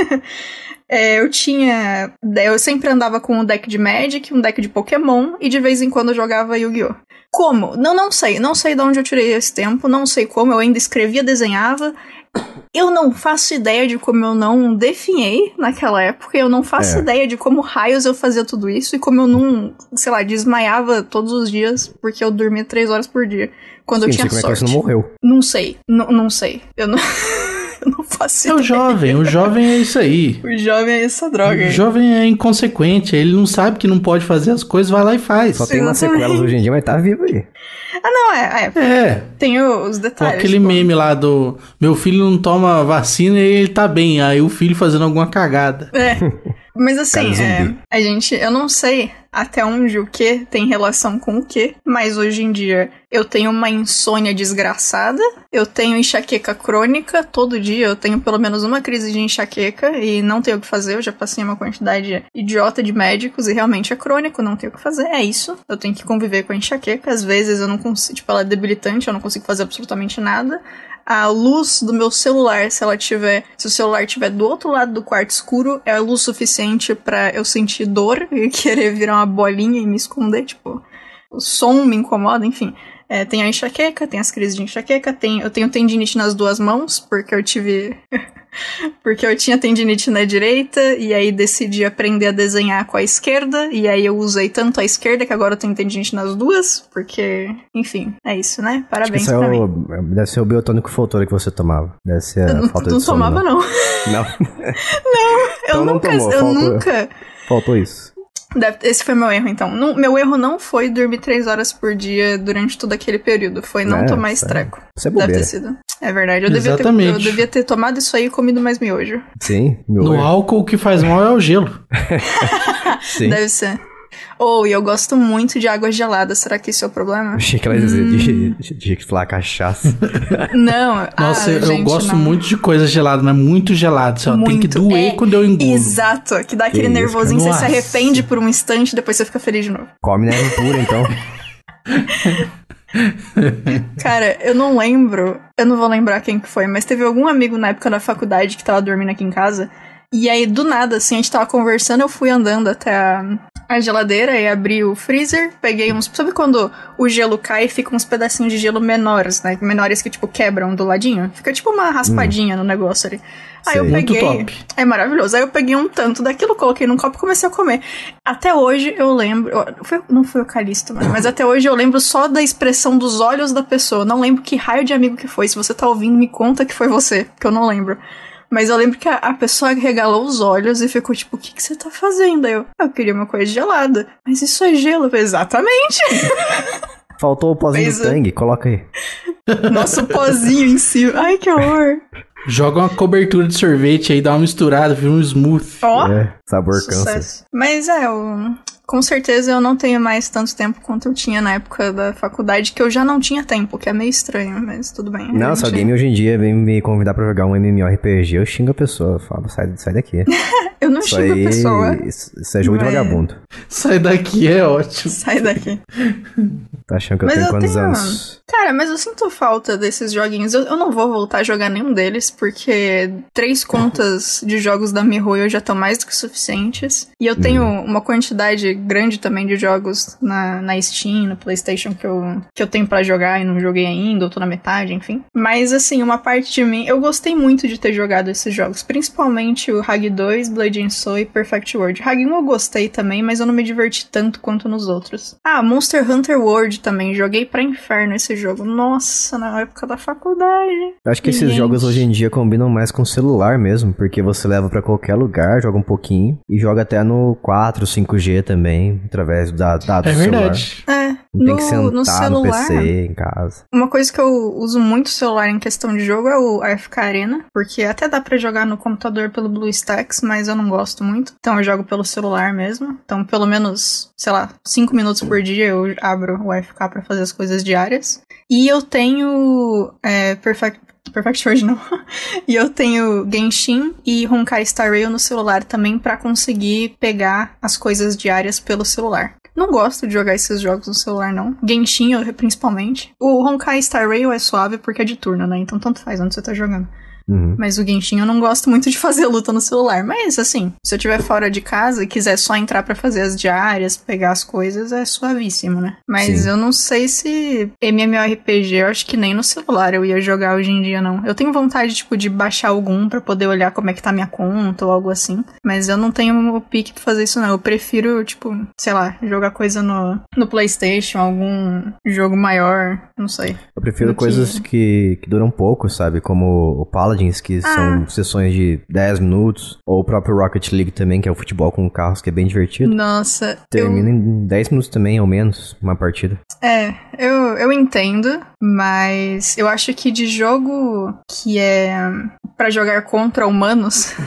É, eu tinha... Eu sempre andava com um deck de Magic, um deck de Pokémon, e de vez em quando eu jogava Yu-Gi-Oh! Como? Não, não sei. Não sei de onde eu tirei esse tempo, não sei como. Eu ainda escrevia, desenhava. Eu não faço ideia de como eu não definhei naquela época. Eu não faço é. ideia de como raios eu fazia tudo isso. E como eu não, sei lá, desmaiava todos os dias porque eu dormia três horas por dia. Quando Sim, eu tinha como sorte. É que você não morreu? Não sei. N- não sei. Eu não... Eu não faço ideia. É o jovem, o jovem é isso aí. O jovem é essa droga aí. O jovem é inconsequente, ele não sabe que não pode fazer as coisas, vai lá e faz. Só tem umas sequelas hoje em dia, mas tá vivo aí. Ah, não, é. É. é. Tem os detalhes. Aquele tipo... meme lá do meu filho não toma vacina e ele tá bem, aí o filho fazendo alguma cagada. É. Mas assim, é, a gente, eu não sei até onde o que tem relação com o que, mas hoje em dia eu tenho uma insônia desgraçada, eu tenho enxaqueca crônica, todo dia eu tenho pelo menos uma crise de enxaqueca e não tenho o que fazer, eu já passei uma quantidade idiota de médicos e realmente é crônico, não tenho o que fazer, é isso, eu tenho que conviver com a enxaqueca, às vezes eu não consigo, tipo, ela é debilitante, eu não consigo fazer absolutamente nada. A luz do meu celular, se ela tiver, se o celular estiver do outro lado do quarto escuro, é a luz suficiente pra eu sentir dor e querer virar uma bolinha e me esconder, tipo, o som me incomoda, enfim. É, tem a enxaqueca, tem as crises de enxaqueca, tem, eu tenho tendinite nas duas mãos, porque eu tive... porque eu tinha tendinite na direita, e aí decidi aprender a desenhar com a esquerda, e aí eu usei tanto a esquerda que agora eu tenho tendinite nas duas, porque, enfim, é isso, né? Parabéns pra é mim. O, deve ser o biotônico Foltora que você tomava. Deve ser a eu falta não, de sono. Não tomava, não. Não? Não, eu então nunca... Não tomou, eu faltou, nunca... Faltou isso. Deve, esse foi meu erro, então. Não, meu erro não foi dormir três horas por dia durante todo aquele período. Foi não é, tomar estreco. Isso é bobeira. Deve ter sido. É verdade. Eu devia, ter, eu devia ter tomado isso aí e comido mais miojo. Sim. No erro. Álcool, o que faz mal é o gelo. Sim. Deve ser. Ou, oh, e eu gosto muito de água gelada. Será que isso é o problema? Achei que ela ia dizer hum. de, de, de falar cachaça. Não. Nossa, ah, eu gente, gosto não. muito de coisa gelada, mas muito gelada. Só muito. Tem que doer é, quando eu engulo. Exato. Que dá aquele que nervosinho, isso, você se arrepende por um instante e depois você fica feliz de novo. Come neve pura, então. Cara, eu não lembro. Eu não vou lembrar quem que foi, mas teve algum amigo na época da faculdade que tava dormindo aqui em casa. E aí, do nada, assim, a gente tava conversando, eu fui andando até a, a geladeira e abri o freezer, peguei uns... Sabe quando o gelo cai e fica uns pedacinhos de gelo menores, né? Menores que, tipo, quebram do ladinho? Fica tipo uma raspadinha hum. no negócio ali. Aí Sei. eu peguei... Muito top. É maravilhoso. Aí eu peguei um tanto daquilo, coloquei num copo e comecei a comer. Até hoje eu lembro... Foi, não foi o Calixto, mano, mas até hoje eu lembro só da expressão dos olhos da pessoa. Não lembro que raio de amigo que foi. Se você tá ouvindo, me conta que foi você, que eu não lembro. Mas eu lembro que a, a pessoa regalou os olhos e ficou tipo, o que, que você tá fazendo? Aí eu, eu queria uma coisa gelada. Mas isso é gelo. Eu falei, exatamente. Faltou o pozinho Fez do tangue, coloca aí. Nossa, o pozinho em cima. Ai, que horror. Joga uma cobertura de sorvete aí, dá uma misturada, vira um smooth. Ó, oh, é, sabor câncer. Mas é, o... com certeza eu não tenho mais tanto tempo quanto eu tinha na época da faculdade, que eu já não tinha tempo, que é meio estranho, mas tudo bem. Não, se alguém hoje em dia vem me convidar pra jogar um MMORPG, eu xingo a pessoa, eu falo, sai, sai daqui. Eu não xingo a pessoa. Isso, isso é jogo mas... de vagabundo. Sai daqui é ótimo. Sai daqui. Tá achando que eu mas tenho eu quantos tenho... anos? Cara, mas eu sinto falta desses joguinhos. Eu, eu não vou voltar a jogar nenhum deles, porque três contas de jogos da MiHoYo já estão mais do que suficientes. E eu tenho hum. uma quantidade grande também de jogos na, na Steam, no PlayStation, que eu, que eu tenho pra jogar e não joguei ainda, ou tô na metade, enfim. Mas, assim, uma parte de mim... Eu gostei muito de ter jogado esses jogos, principalmente o Hag dois, Blade and Soul e Perfect World. Hag um eu gostei também, mas eu não me diverti tanto quanto nos outros. Ah, Monster Hunter World também. Joguei pra inferno esse jogo. Nossa, na época da faculdade. Eu acho que esses gente. jogos hoje em dia combinam mais com o celular mesmo, porque você leva pra qualquer lugar, joga um pouquinho, e joga até no quatro, cinco G também, através da, da do é celular. Verdade. É, não no, tem que sentar no, celular, no P C, em casa. Uma coisa que eu uso muito o celular em questão de jogo é o A F K Arena, porque até dá pra jogar no computador pelo BlueStacks, mas eu não gosto muito. Então eu jogo pelo celular mesmo. Então pelo menos, sei lá, cinco minutos por dia eu abro o A F K pra fazer as coisas diárias. E eu tenho é, Perfect, Perfect World não. E eu tenho Genshin e Honkai Star Rail no celular também pra conseguir pegar as coisas diárias pelo celular. Não gosto de jogar esses jogos no celular, não. Genshin, eu, principalmente. O Honkai Star Rail é suave porque é de turno, né? Então tanto faz onde você tá jogando. Uhum. Mas o Genshin eu não gosto muito de fazer luta no celular. Mas, assim, se eu estiver fora de casa e quiser só entrar pra fazer as diárias, pegar as coisas, é suavíssimo, né? Mas Sim. eu não sei se MMORPG, eu acho que nem no celular eu ia jogar hoje em dia, não. Eu tenho vontade, tipo, de baixar algum pra poder olhar como é que tá minha conta ou algo assim. Mas eu não tenho o pique pra fazer isso, não. Eu prefiro, tipo, sei lá, jogar coisa no, no PlayStation, algum jogo maior, não sei. Eu prefiro coisas que... Que, que duram pouco, sabe? Como o Paladins, que ah. são sessões de dez minutos, ou o próprio Rocket League também, que é o futebol com carros, que é bem divertido. Nossa. Termina eu... em dez minutos também, ou menos, uma partida. É, eu, eu entendo, mas eu acho que de jogo que é pra jogar contra humanos,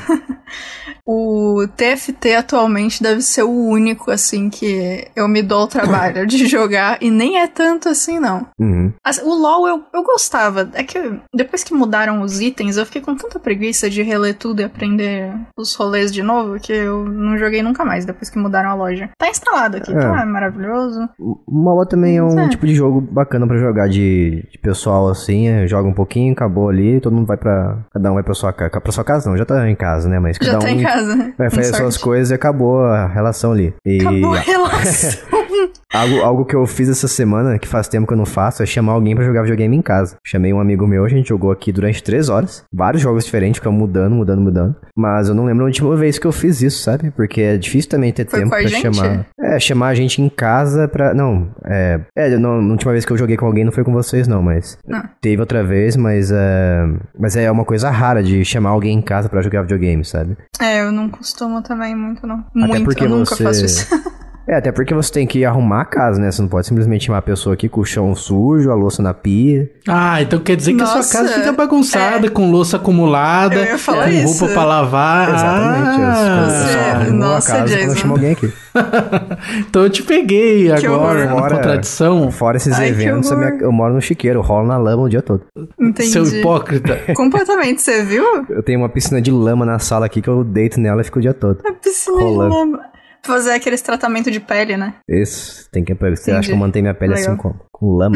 o T F T atualmente deve ser o único, assim, que eu me dou o trabalho de jogar, e nem é tanto assim, não. Uhum. Assim, o LoL eu, eu gostava, é que depois que mudaram os itens, eu fiquei com tanta preguiça de reler tudo e aprender os rolês de novo, que eu não joguei nunca mais, depois que mudaram a loja. Tá instalado aqui, é. tá maravilhoso. O MOBA também é um é. tipo de jogo bacana pra jogar de, de pessoal, assim, é, joga um pouquinho, acabou ali, todo mundo vai pra... Cada um vai pra sua casa, pra sua casa não, já tá em casa, né, mas cada já tá um... em casa. Vai fazer suas coisas e acabou a relação ali. E... Acabou a relação. algo, algo que eu fiz essa semana, que faz tempo que eu não faço, é chamar alguém pra jogar videogame em casa. Chamei um amigo meu, a gente jogou aqui durante três horas. Vários jogos diferentes, ficam mudando, mudando, mudando. Mas eu não lembro a última vez que eu fiz isso, sabe? Porque é difícil também ter Foi tempo com a pra gente? chamar... É, chamar a gente em casa pra... Não, é... É, não, a última vez que eu joguei com alguém não foi com vocês, não, mas... Ah. Teve outra vez, mas é... Mas é uma coisa rara de chamar alguém em casa pra jogar videogame, sabe? É, eu não costumo também muito, não. Muito, Até porque eu nunca você... faço isso. É, até porque você tem que arrumar a casa, né? Você não pode simplesmente chamar a pessoa aqui com o chão sujo, a louça na pia. Ah, então quer dizer que Nossa, a sua casa fica bagunçada, é. com louça acumulada, eu ia falar com isso. roupa pra lavar. Exatamente. Ah, eu só arrumo a casa Jason. quando eu chamo alguém aqui. Então eu te peguei que agora, fora, na contradição. Fora esses Ai, eventos, eu, me, eu moro no chiqueiro, eu rolo na lama o dia todo. Entendi. Seu hipócrita. Completamente, você viu? Eu tenho uma piscina de lama na sala aqui que eu deito nela e fico o dia todo. A piscina rolando. de lama. Fazer aqueles tratamentos de pele, né? Isso, tem que... Você Entendi. acha que eu mantenho minha pele Legal. assim com, com lama?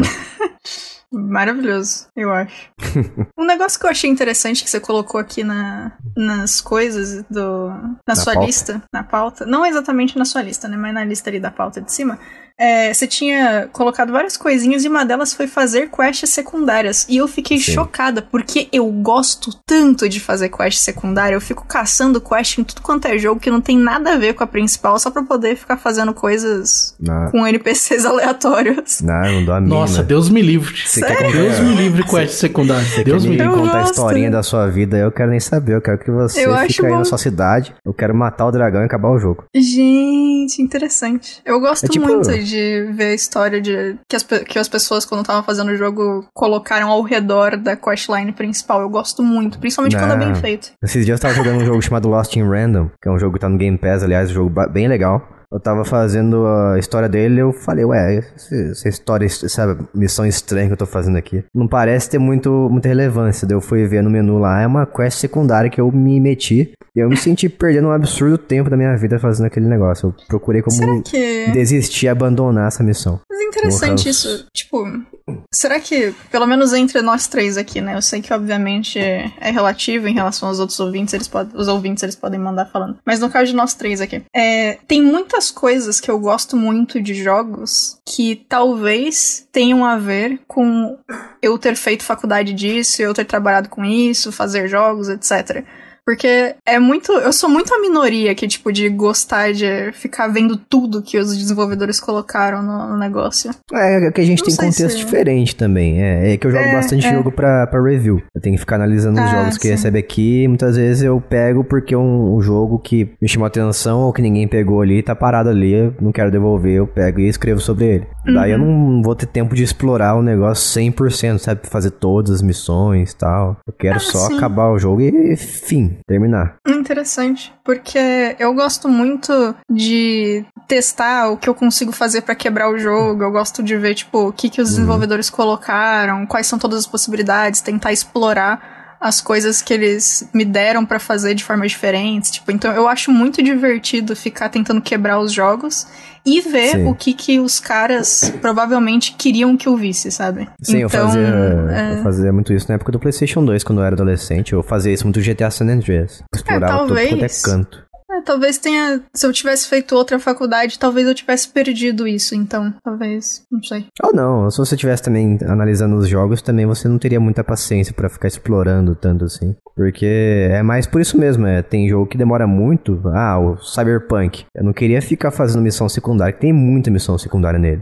Maravilhoso, eu acho. Um negócio que eu achei interessante que você colocou aqui na, nas coisas do... Na, Na sua pauta? lista, na pauta. Não exatamente na sua lista, né? Mas na lista ali da pauta de cima. É, você tinha colocado várias coisinhas e uma delas foi fazer quests secundárias. E eu fiquei Sim. chocada, porque eu gosto tanto de fazer quest secundária. Eu fico caçando quest em tudo quanto é jogo que não tem nada a ver com a principal, só pra poder ficar fazendo coisas Não. com N P Cs aleatórios. Não, não dou a mínima. Nossa, Deus me livre. Você quer contar- Deus me livre com essa secundária. Você Deus quer me me livre. Eu contar a gosto. historinha da sua vida, eu quero nem saber. Eu quero que você Eu acho fique aí bom. na sua cidade. Eu quero matar o dragão e acabar o jogo. Gente, interessante. Eu gosto É tipo- muito de ver a história de que as, pe- que as pessoas, quando estavam fazendo o jogo, colocaram ao redor da questline principal. Eu gosto muito, principalmente quando é bem Não. feito. Esses dias eu tava jogando um jogo chamado Lost in Random, que é um jogo que tá no Game Pass, aliás, um jogo ba- bem legal. Eu tava fazendo a história dele e eu falei, ué, essa, essa história, essa missão estranha que eu tô fazendo aqui, não parece ter muito, muita relevância. Daí eu fui ver no menu lá, é uma quest secundária que eu me meti e eu me senti perdendo um absurdo tempo da minha vida fazendo aquele negócio. Eu procurei como Será que... desistir e abandonar essa missão. Mas é interessante Porra. isso. Tipo, será que, pelo menos entre nós três aqui, né? Eu sei que, obviamente, é relativo em relação aos outros ouvintes, eles podem, os ouvintes eles podem mandar falando. Mas no caso de nós três aqui, é, tem muitas coisas que eu gosto muito de jogos que talvez tenham a ver com eu ter feito faculdade disso, eu ter trabalhado com isso, fazer jogos, etcétera. Porque é muito... Eu sou muito a minoria que, tipo, de gostar de ficar vendo tudo que os desenvolvedores colocaram no, no negócio. É, é que a gente Não tem sei contexto se- diferente também. É, é que eu jogo É, bastante é. jogo pra, pra review. Eu tenho que ficar analisando os Ah, jogos que sim. recebe aqui. Muitas vezes eu pego porque um, um jogo que me chamou atenção ou que ninguém pegou ali, tá parado ali, eu não quero devolver, eu pego e escrevo sobre ele. Daí eu Uhum. não vou ter tempo de explorar o negócio cem por cento, sabe? Fazer todas as missões e tal. Eu quero Ah, só sim. acabar o jogo e, fim, terminar. Interessante, porque eu gosto muito de testar o que eu consigo fazer pra quebrar o jogo. Eu gosto de ver, tipo, o que, que os desenvolvedores colocaram, quais são todas as possibilidades, tentar explorar as coisas que eles me deram pra fazer de formas diferentes. Tipo, então eu acho muito divertido ficar tentando quebrar os jogos e ver Sim. o que, que os caras provavelmente queriam que eu visse, sabe? Sim, então, eu, fazia, é... eu fazia muito isso na época do PlayStation dois, quando eu era adolescente. Eu fazia isso muito no G T A San Andreas. Explorava tudo talvez. quanto é canto. É, talvez tenha... Se eu tivesse feito outra faculdade, talvez eu tivesse perdido isso, então. Talvez, não sei. Ou não, se você estivesse também analisando os jogos, também você não teria muita paciência pra ficar explorando tanto assim. Porque é mais por isso mesmo, é, tem jogo que demora muito. Ah, o Cyberpunk. Eu não queria ficar fazendo missão secundária, que tem muita missão secundária nele. Uhum.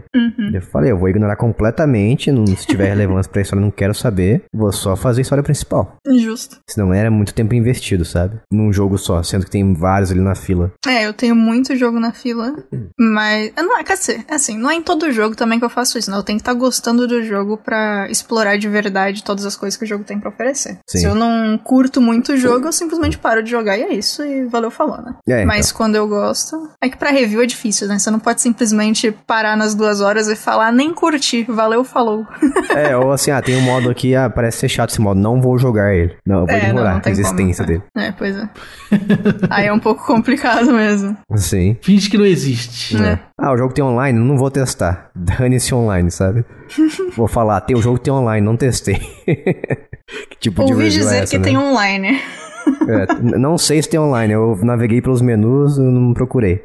Eu falei, eu vou ignorar completamente, não, se tiver relevância pra história, eu não quero saber. Vou só fazer a história principal. Justo. Senão era muito tempo investido, sabe? Num jogo só, sendo que tem vários ali na fila. É, eu tenho muito jogo na fila, mas... Não é, quer dizer, assim, não é em todo jogo também que eu faço isso, né? Eu tenho que estar gostando do jogo pra explorar de verdade todas as coisas que o jogo tem pra oferecer. Sim. Se eu não curto muito o jogo, eu simplesmente paro de jogar e é isso, e valeu falou, né? É, mas então. quando eu gosto... É que pra review é difícil, né? Você não pode simplesmente parar nas duas horas e falar, nem curti, valeu, falou. É, ou assim, ah, tem um modo aqui, ah, parece ser chato esse modo, não vou jogar ele. Não, eu vou é, ignorar não, não a existência como, dele. É, é pois é. Aí é um pouco complicado mesmo. Sim. Finge que não existe. É. Ah, o jogo tem online, não vou testar. Dane-se online, sabe? Vou falar, tem o jogo tem online, não testei. Que tipo de Ouvi review dizer é essa, que né? tem online. É, não sei se tem online, eu naveguei pelos menus e não procurei.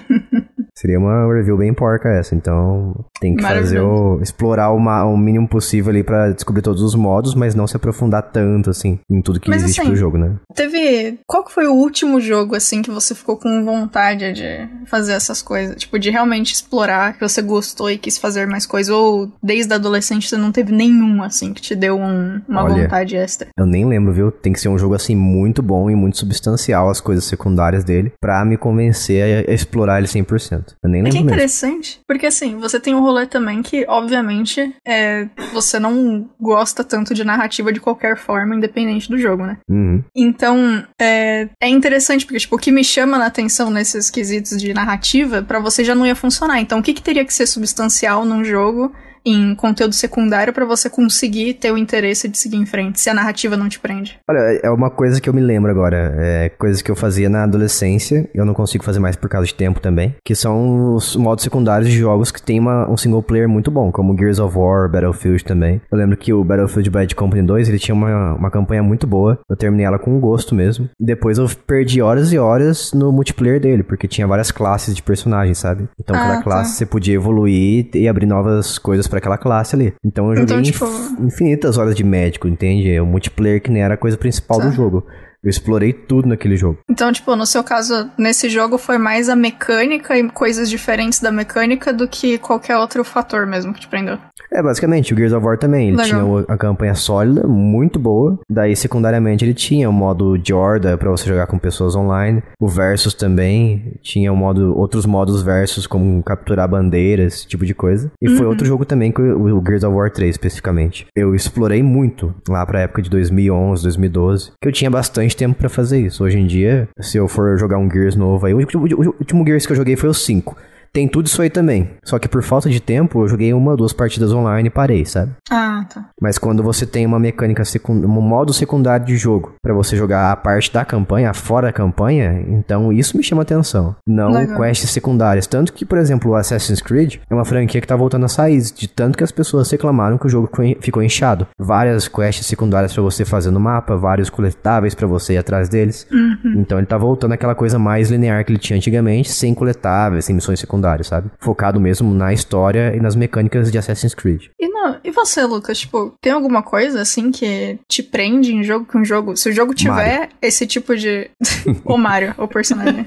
Seria uma review bem porca essa, então tem que fazer o, explorar o, ma, o mínimo possível ali pra descobrir todos os modos, mas não se aprofundar tanto, assim, em tudo que mas, existe assim, pro jogo, né? Teve... Qual que foi o último jogo, assim, que você ficou com vontade de fazer essas coisas? Tipo, de realmente explorar, que você gostou e quis fazer mais coisas? Ou desde a adolescente você não teve nenhum, assim, que te deu um, uma Olha, vontade extra? Eu nem lembro, viu? Tem que ser um jogo, assim, muito bom e muito substancial, as coisas secundárias dele, pra me convencer a, a explorar ele cem por cento. Eu nem É lembro que é mesmo. interessante, porque assim, você tem um rolê também que, obviamente, é, você não gosta tanto de narrativa de qualquer forma, independente do jogo, né? Uhum. Então, é, é interessante, porque, tipo, o que me chama na atenção nesses quesitos de narrativa, pra você já não ia funcionar. Então, o que, que teria que ser substancial num jogo, em conteúdo secundário, pra você conseguir ter o interesse de seguir em frente, se a narrativa não te prende? Olha, é uma coisa que eu me lembro agora, é coisas que eu fazia na adolescência, eu não consigo fazer mais por causa de tempo também, que são os modos secundários de jogos que tem uma, um single player muito bom, como Gears of War, Battlefield também. Eu lembro que o Battlefield Bad Company dois, ele tinha uma, uma campanha muito boa, eu terminei ela com gosto mesmo. Depois eu perdi horas e horas no multiplayer dele, porque tinha várias classes de personagens, sabe? Então Ah, cada tá. classe você podia evoluir e abrir novas coisas pra aquela classe ali. Então eu joguei Então, tipo- inf- infinitas horas de médico, entende? O multiplayer que nem era a coisa principal Tá. do jogo. Eu explorei tudo naquele jogo. Então, tipo, no seu caso, nesse jogo foi mais a mecânica e coisas diferentes da mecânica do que qualquer outro fator mesmo que te prendeu. É, basicamente, o Gears of War também. Ele Legal. tinha o- a campanha sólida, muito boa. Daí, secundariamente, ele tinha o modo de horda pra você jogar com pessoas online. O Versus também. Tinha o modo, outros modos Versus, como capturar bandeiras, esse tipo de coisa. E foi outro jogo também, que o, o Gears of War três, especificamente. Eu explorei muito lá pra época de dois mil e onze, dois mil e doze. Que eu tinha bastante tempo pra fazer isso. Hoje em dia, se eu for jogar um Gears novo aí... O último, o último Gears que eu joguei foi o cinco. Tem tudo isso aí também. Só que por falta de tempo, eu joguei uma ou duas partidas online e parei, sabe? Ah, tá. Mas quando você tem uma mecânica, secund... um modo secundário de jogo pra você jogar a parte da campanha, fora da campanha, então isso me chama atenção. Não Legal. quests secundárias. Tanto que, por exemplo, o Assassin's Creed é uma franquia que tá voltando a sair, de tanto que as pessoas reclamaram que o jogo ficou en- ficou inchado. Várias quests secundárias pra você fazer no mapa, vários coletáveis pra você ir atrás deles. Então ele tá voltando àquela coisa mais linear que ele tinha antigamente, sem coletáveis, sem missões secundárias, sabe? Focado mesmo na história e nas mecânicas de Assassin's Creed. E, não, e você, Lucas? Tipo, tem alguma coisa assim que te prende em jogo que um jogo... Se o jogo tiver Mario. esse tipo de... o Mario, o personagem.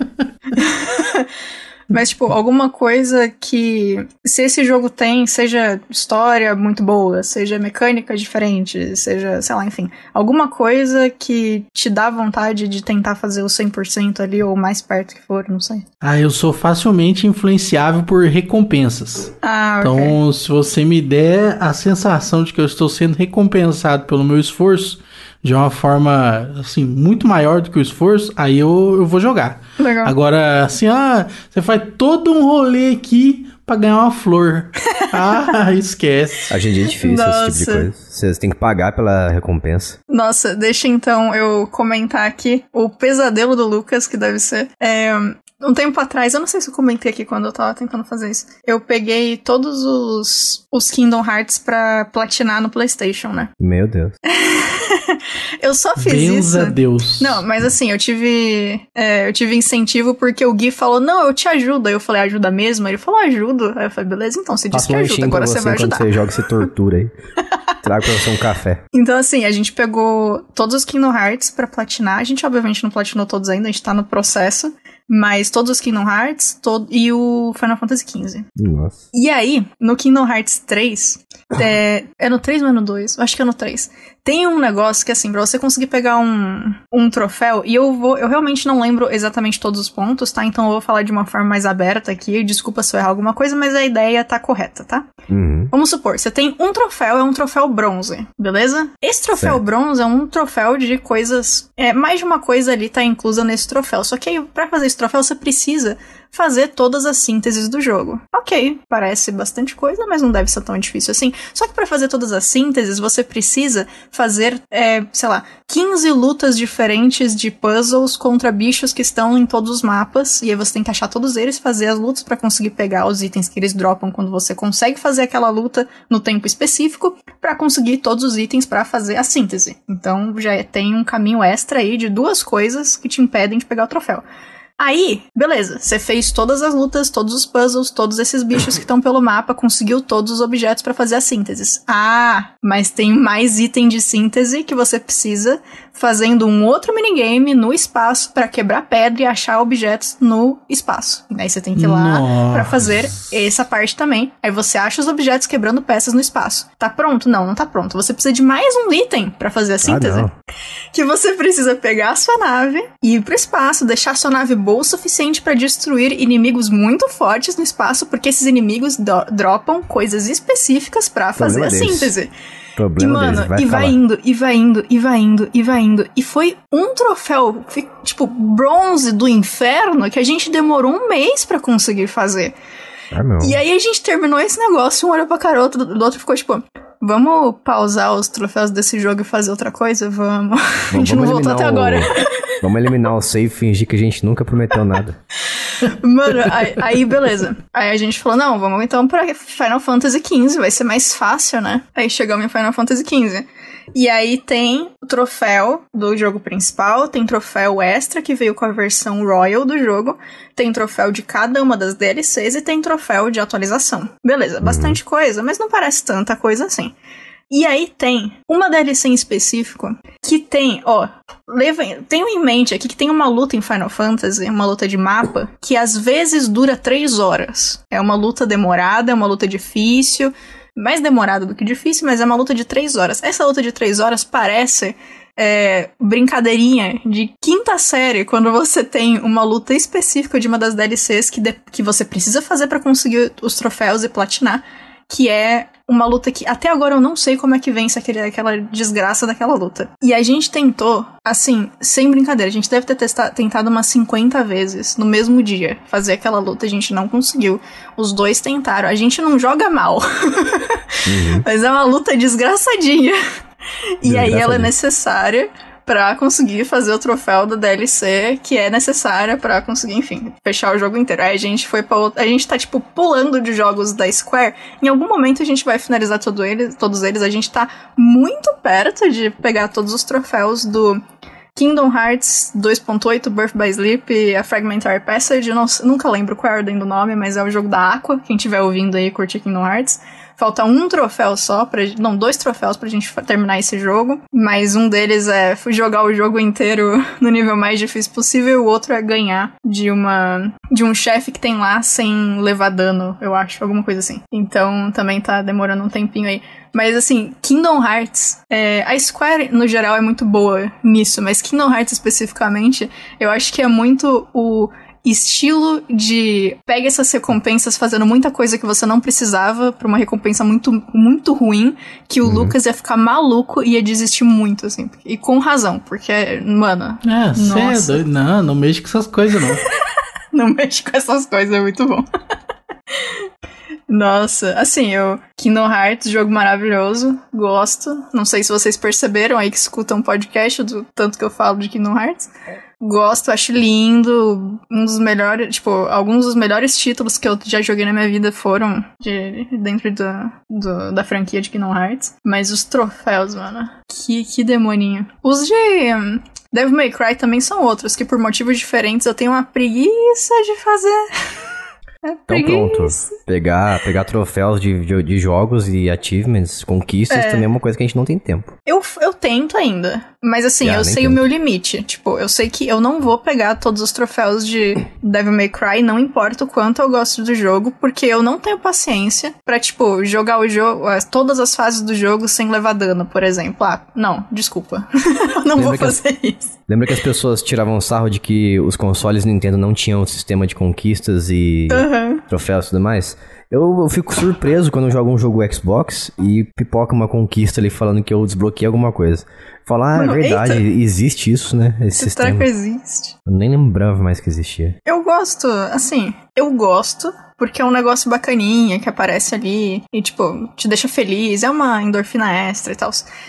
Mas, tipo, alguma coisa que... Se esse jogo tem, seja história muito boa, seja mecânica diferente, seja, sei lá, enfim. Alguma coisa que te dá vontade de tentar fazer o cem por cento ali, ou mais perto que for, não sei. Ah, eu sou facilmente influenciável por recompensas. Ah, ok. Então, se você me der a sensação de que eu estou sendo recompensado pelo meu esforço de uma forma, assim, muito maior do que o esforço, aí eu, eu vou jogar. Legal. Agora, assim, ah, você faz todo um rolê aqui pra ganhar uma flor. Ah, esquece. Hoje em dia é difícil esse tipo de Nossa. coisa. Você tem que pagar pela recompensa. Nossa, deixa então eu comentar aqui o pesadelo do Lucas, que deve ser. É, um tempo atrás, eu não sei se eu comentei aqui quando eu tava tentando fazer isso. Eu peguei todos os, os Kingdom Hearts pra platinar no PlayStation, né? Meu Deus. Eu só fiz Benza isso. a Deus. Não, mas assim, eu tive é, eu tive incentivo porque o Gui falou, não, eu te ajudo. Aí eu falei, ajuda mesmo? Aí ele falou, ajudo. Aí eu falei, beleza, então, você disse Faça que um ajuda, lanchinho pra agora você vai quando ajudar. você joga, você tortura aí. Trago pra você um café. Então, assim, a gente pegou todos os Kingdom Hearts pra platinar. A gente, obviamente, não platinou todos ainda, a gente tá no processo. Mas todos os Kingdom Hearts todo, e o Final Fantasy quinze. Nossa. E aí, no Kingdom Hearts três, é, é no três ou é no dois? Acho que é no três. Tem um negócio que, assim, pra você conseguir pegar um, um troféu, e eu vou, eu realmente não lembro exatamente todos os pontos, tá? Então eu vou falar de uma forma mais aberta aqui, desculpa se eu errar alguma coisa, mas a ideia tá correta, tá? Uhum. Vamos supor, você tem um troféu, é um troféu bronze, beleza? Esse troféu Certo. bronze é um troféu de coisas, é, mais de uma coisa ali tá inclusa nesse troféu, só que aí, pra fazer esse troféu, você precisa fazer todas as sínteses do jogo. Ok, parece bastante coisa, mas não deve ser tão difícil assim. Só que pra fazer todas as sínteses, você precisa fazer, é, sei lá, quinze lutas diferentes de puzzles contra bichos que estão em todos os mapas, e aí você tem que achar todos eles, fazer as lutas pra conseguir pegar os itens que eles dropam quando você consegue fazer aquela luta no tempo específico, pra conseguir todos os itens pra fazer a síntese. Então já tem um caminho extra aí de duas coisas que te impedem de pegar o troféu. Aí, beleza, você fez todas as lutas, todos os puzzles, todos esses bichos que estão pelo mapa, conseguiu todos os objetos pra fazer as sínteses. Ah, mas tem mais item de síntese que você precisa fazendo um outro minigame no espaço pra quebrar pedra e achar objetos no espaço. E aí você tem que ir lá Nossa. pra fazer essa parte também. Aí você acha os objetos quebrando peças no espaço. Tá pronto? Não, não tá pronto. Você precisa de mais um item pra fazer a síntese. Ah, não. Que você precisa pegar a sua nave, ir pro espaço, deixar a sua nave boa o suficiente pra destruir inimigos muito fortes no espaço, porque esses inimigos do- dropam coisas específicas pra fazer Problema a deles. síntese. E, Problema mano, deles, vai e vai falar. indo, e vai indo, e vai indo, e vai indo. E foi um troféu, fi- tipo, bronze do inferno, que a gente demorou um mês pra conseguir fazer. Ah, não. E aí a gente terminou esse negócio, um olhou pra cara, outro, do outro ficou tipo, vamos pausar os troféus desse jogo e fazer outra coisa? Vamos. A gente não voltou até agora. O... Vamos eliminar o save e fingir que a gente nunca prometeu nada. Mano, aí, aí beleza. Aí a gente falou, não, vamos então pra Final Fantasy quinze, vai ser mais fácil, né? Aí chegamos em Final Fantasy quinze. E aí tem o troféu do jogo principal, tem troféu extra que veio com a versão Royal do jogo, tem troféu de cada uma das D L Cs e tem troféu de atualização. Beleza, bastante coisa, mas não parece tanta coisa assim. E aí tem uma D L C em específico que tem, ó, levem, tenham em mente aqui que tem uma luta em Final Fantasy, uma luta de mapa, que às vezes dura três horas. É uma luta demorada, é uma luta difícil, mais demorada do que difícil, mas é uma luta de três horas. Essa luta de três horas parece é, brincadeirinha de quinta série, quando você tem uma luta específica de uma das D L Cs que, de, que você precisa fazer pra conseguir os troféus e platinar, que é uma luta que até agora eu não sei como é que vence aquele, aquela desgraça daquela luta. E a gente tentou, assim, sem brincadeira, a gente deve ter testa- tentado umas cinquenta vezes no mesmo dia fazer aquela luta, a gente não conseguiu. Os dois tentaram, a gente não joga mal, uhum. Mas é uma luta desgraçadinha. E aí ela é necessária pra conseguir fazer o troféu da D L C, que é necessária pra conseguir, enfim, fechar o jogo inteiro. Aí a gente foi pra outra... A gente tá, tipo, pulando de jogos da Square. Em algum momento a gente vai finalizar todo eles, todos eles. A gente tá muito perto de pegar todos os troféus do Kingdom Hearts dois ponto oito, Birth by Sleep e a Fragmentary Passage. Eu não, nunca lembro qual é a ordem do nome, mas é o jogo da Aqua. Quem estiver ouvindo aí, curte Kingdom Hearts. Falta um troféu só, pra, não, dois troféus pra gente terminar esse jogo. Mas um deles é jogar o jogo inteiro no nível mais difícil possível. E o outro é ganhar de uma de um chefe que tem lá sem levar dano, eu acho, alguma coisa assim. Então também tá demorando um tempinho aí. Mas assim, Kingdom Hearts, é, a Square no geral é muito boa nisso, mas Kingdom Hearts especificamente, eu acho que é muito o estilo de pega essas recompensas fazendo muita coisa que você não precisava pra uma recompensa muito, muito ruim, que o uhum. Lucas ia ficar maluco e ia desistir muito, assim. E com razão, porque, mano... É, você é doido. Não, não mexe com essas coisas, não. Não mexe com essas coisas, é muito bom. Nossa, assim, eu... Kingdom Hearts, jogo maravilhoso, gosto. Não sei se vocês perceberam aí que escutam um podcast do tanto que eu falo de Kingdom Hearts. Gosto, acho lindo, um dos melhores, tipo, alguns dos melhores títulos que eu já joguei na minha vida foram de, dentro do, do, da franquia de Kingdom Hearts. Mas os troféus, mano, que, que demoninho. Os de um, Devil May Cry também são outros, que por motivos diferentes eu tenho uma preguiça de fazer. Então pronto, pegar, pegar troféus de, de, de jogos e achievements, conquistas, é. também é uma coisa que a gente não tem tempo. Eu, eu tento ainda, mas assim, ah, eu sei tento. o meu limite. Tipo, eu sei que eu não vou pegar todos os troféus de Devil May Cry, não importa o quanto eu gosto do jogo, porque eu não tenho paciência pra, tipo, jogar o jogo, todas as fases do jogo sem levar dano, por exemplo. Ah, não, desculpa. eu não Lembra vou fazer as, isso. Lembra que as pessoas tiravam sarro de que os consoles Nintendo não tinham um sistema de conquistas e... Uhum. troféus e tudo mais. Eu, eu fico surpreso quando eu jogo um jogo Xbox e pipoca uma conquista ali falando que eu desbloqueei alguma coisa. Falar, ah, é verdade, eita. existe isso, né? Esse sistema. Será que existe? Eu nem lembrava mais que existia. Eu gosto, assim, eu gosto porque é um negócio bacaninha que aparece ali e, tipo, te deixa feliz, é uma endorfina extra e tal.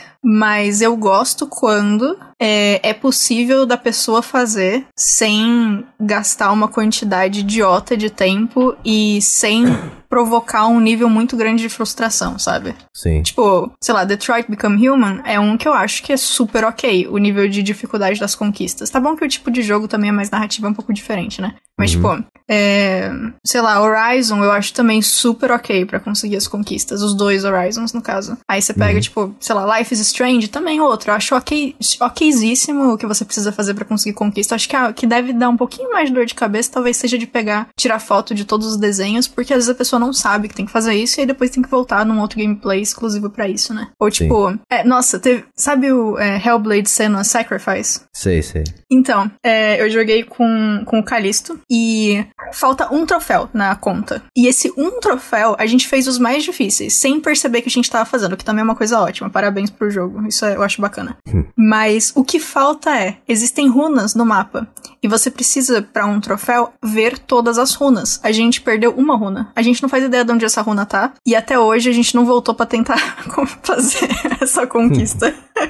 Mas eu gosto quando é, é possível da pessoa fazer sem gastar uma quantidade idiota de tempo e sem provocar um nível muito grande de frustração, sabe? Sim. Tipo, sei lá, Detroit Become Human é um que eu acho que é super ok, o nível de dificuldade das conquistas. Tá bom que o tipo de jogo também é mais narrativo, é um pouco diferente, né? Mas, uhum. tipo, é, sei lá, Horizon eu acho também super ok pra conseguir as conquistas, os dois Horizons, no caso. Aí você pega, uhum. tipo, sei lá, Life is Strange, também outro. Eu acho ok, okzíssimo o que você precisa fazer pra conseguir conquista. Acho que, ah, que deve dar um pouquinho mais de dor de cabeça, talvez seja de pegar, tirar foto de todos os desenhos, porque às vezes a pessoa não sabe que tem que fazer isso e aí depois tem que voltar num outro gameplay exclusivo pra isso, né? Ou tipo, é, nossa, teve, sabe o é, Hellblade Senua's Sacrifice? Sei, sei. Então, é, eu joguei com, com o Callisto e falta um troféu na conta. E esse um troféu, a gente fez os mais difíceis, sem perceber que a gente tava fazendo, que também é uma coisa ótima. Parabéns pro jogo, isso é, eu acho bacana. Hum. Mas o que falta é, existem runas no mapa. E você precisa, pra um troféu, ver todas as runas. A gente perdeu uma runa. A gente não faz ideia de onde essa runa tá. E até hoje a gente não voltou pra tentar fazer essa conquista.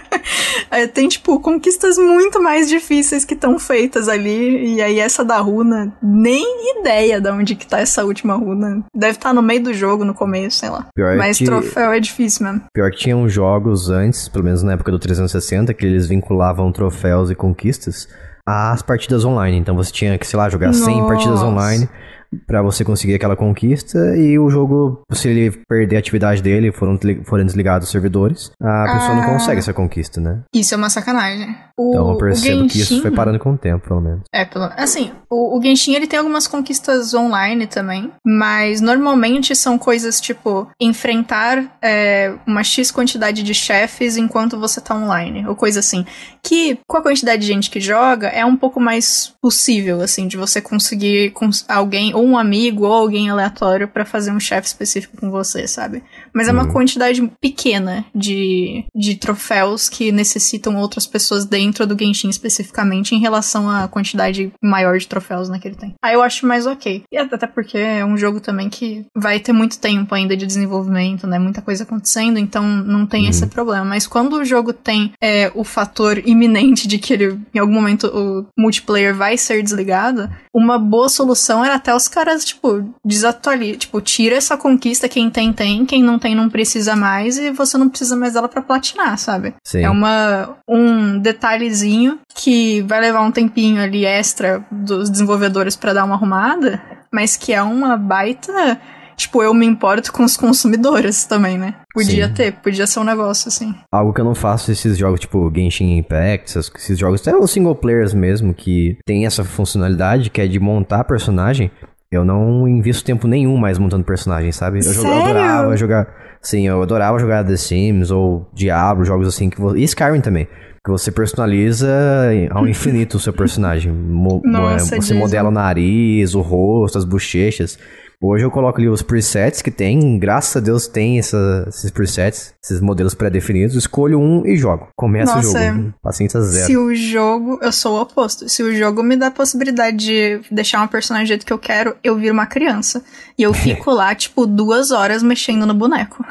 Tem, tipo, conquistas muito mais difíceis que estão feitas ali. E aí essa da runa, nem ideia de onde que tá essa última runa. Deve estar tá no meio do jogo, no começo, sei lá. Pior Mas que... troféu é difícil mesmo. Pior que tinham jogos antes, pelo menos na época do trezentos e sessenta, que eles vinculavam troféus e conquistas às partidas online. Então você tinha que, sei lá, jogar Nossa. cem partidas online pra você conseguir aquela conquista, e o jogo, se ele perder a atividade dele, foram, forem desligados os servidores, a ah, pessoa não consegue essa conquista, né? Isso é uma sacanagem. O, então eu percebo Genshin, que isso foi parando com o tempo, pelo menos. É, pelo assim, o, o Genshin, ele tem algumas conquistas online também, mas normalmente são coisas tipo, enfrentar é, uma X quantidade de chefes enquanto você tá online, ou coisa assim, que com a quantidade de gente que joga, é um pouco mais possível, assim, de você conseguir cons- alguém, ou um amigo, ou alguém aleatório pra fazer um chefe específico com você, sabe? Mas é uma uhum. quantidade pequena de, de troféus que necessitam outras pessoas dentro do Genshin especificamente em relação à quantidade maior de troféus, né, que ele tem. Aí eu acho mais ok. E até porque é um jogo também que vai ter muito tempo ainda de desenvolvimento, né? Muita coisa acontecendo, então não tem uhum. esse problema. Mas quando o jogo tem é, o fator iminente de que ele, em algum momento o multiplayer vai ser desligado, uma boa solução era até os caras, tipo, desatualizar, tipo, tira essa conquista, quem tem, tem, quem não tem, não precisa mais, e você não precisa mais dela pra platinar, sabe? Sim. É uma, um detalhezinho que vai levar um tempinho ali extra dos desenvolvedores pra dar uma arrumada, mas que é uma baita... Tipo, eu me importo com os consumidores também, né? Podia Sim. ter, podia ser um negócio assim. Algo que eu não faço esses jogos, tipo Genshin Impact, esses jogos, até os single players mesmo, que tem essa funcionalidade, que é de montar personagem. Eu não invisto tempo nenhum mais montando personagem, sabe? Eu, Sério? eu adorava jogar... Sim, eu adorava jogar The Sims ou Diablo, jogos assim que... E Skyrim também. Que você personaliza ao infinito o seu personagem. Mo- Nossa, você modela o nariz, o rosto, as bochechas. Hoje eu coloco ali os presets que tem, graças a Deus tem essa, esses presets, esses modelos pré-definidos, escolho um e jogo. Começa Nossa, o jogo, paciência zero. Se o jogo, eu sou o oposto, se o jogo me dá a possibilidade de deixar uma personagem do jeito que eu quero, eu viro uma criança. E eu fico lá, tipo, duas horas mexendo no boneco.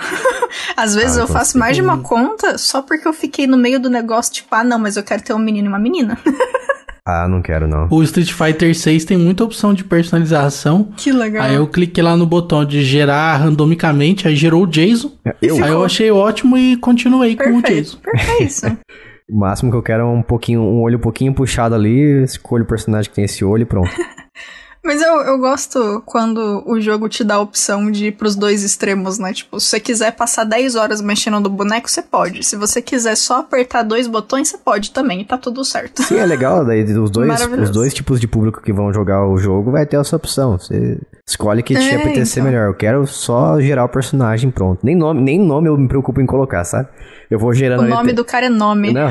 Às vezes ah, eu faço mais de uma conta só porque eu fiquei no meio do negócio, tipo, ah não, mas eu quero ter um menino e uma menina. Ah, não quero não. O Street Fighter seis tem muita opção de personalização. Que legal. Aí eu cliquei lá no botão de gerar randomicamente, aí gerou o Jason. Eu? Aí eu achei ótimo e continuei Perfeito. com o Jason. Perfeito. O máximo que eu quero é um pouquinho, um olho um pouquinho puxado ali, escolho o personagem que tem esse olho e pronto. Mas eu, eu gosto quando o jogo te dá a opção de ir pros dois extremos, né? Tipo, se você quiser passar dez horas mexendo no boneco, você pode. Se você quiser só apertar dois botões, você pode também, e tá tudo certo. Sim, é legal, daí os dois, os dois tipos de público que vão jogar o jogo vai ter essa opção. Você escolhe que te é, apetecer então. melhor. Eu quero só gerar o personagem pronto. Nem nome, nem nome eu me preocupo em colocar, sabe? Eu vou gerando... O nome do cara é nome. Não,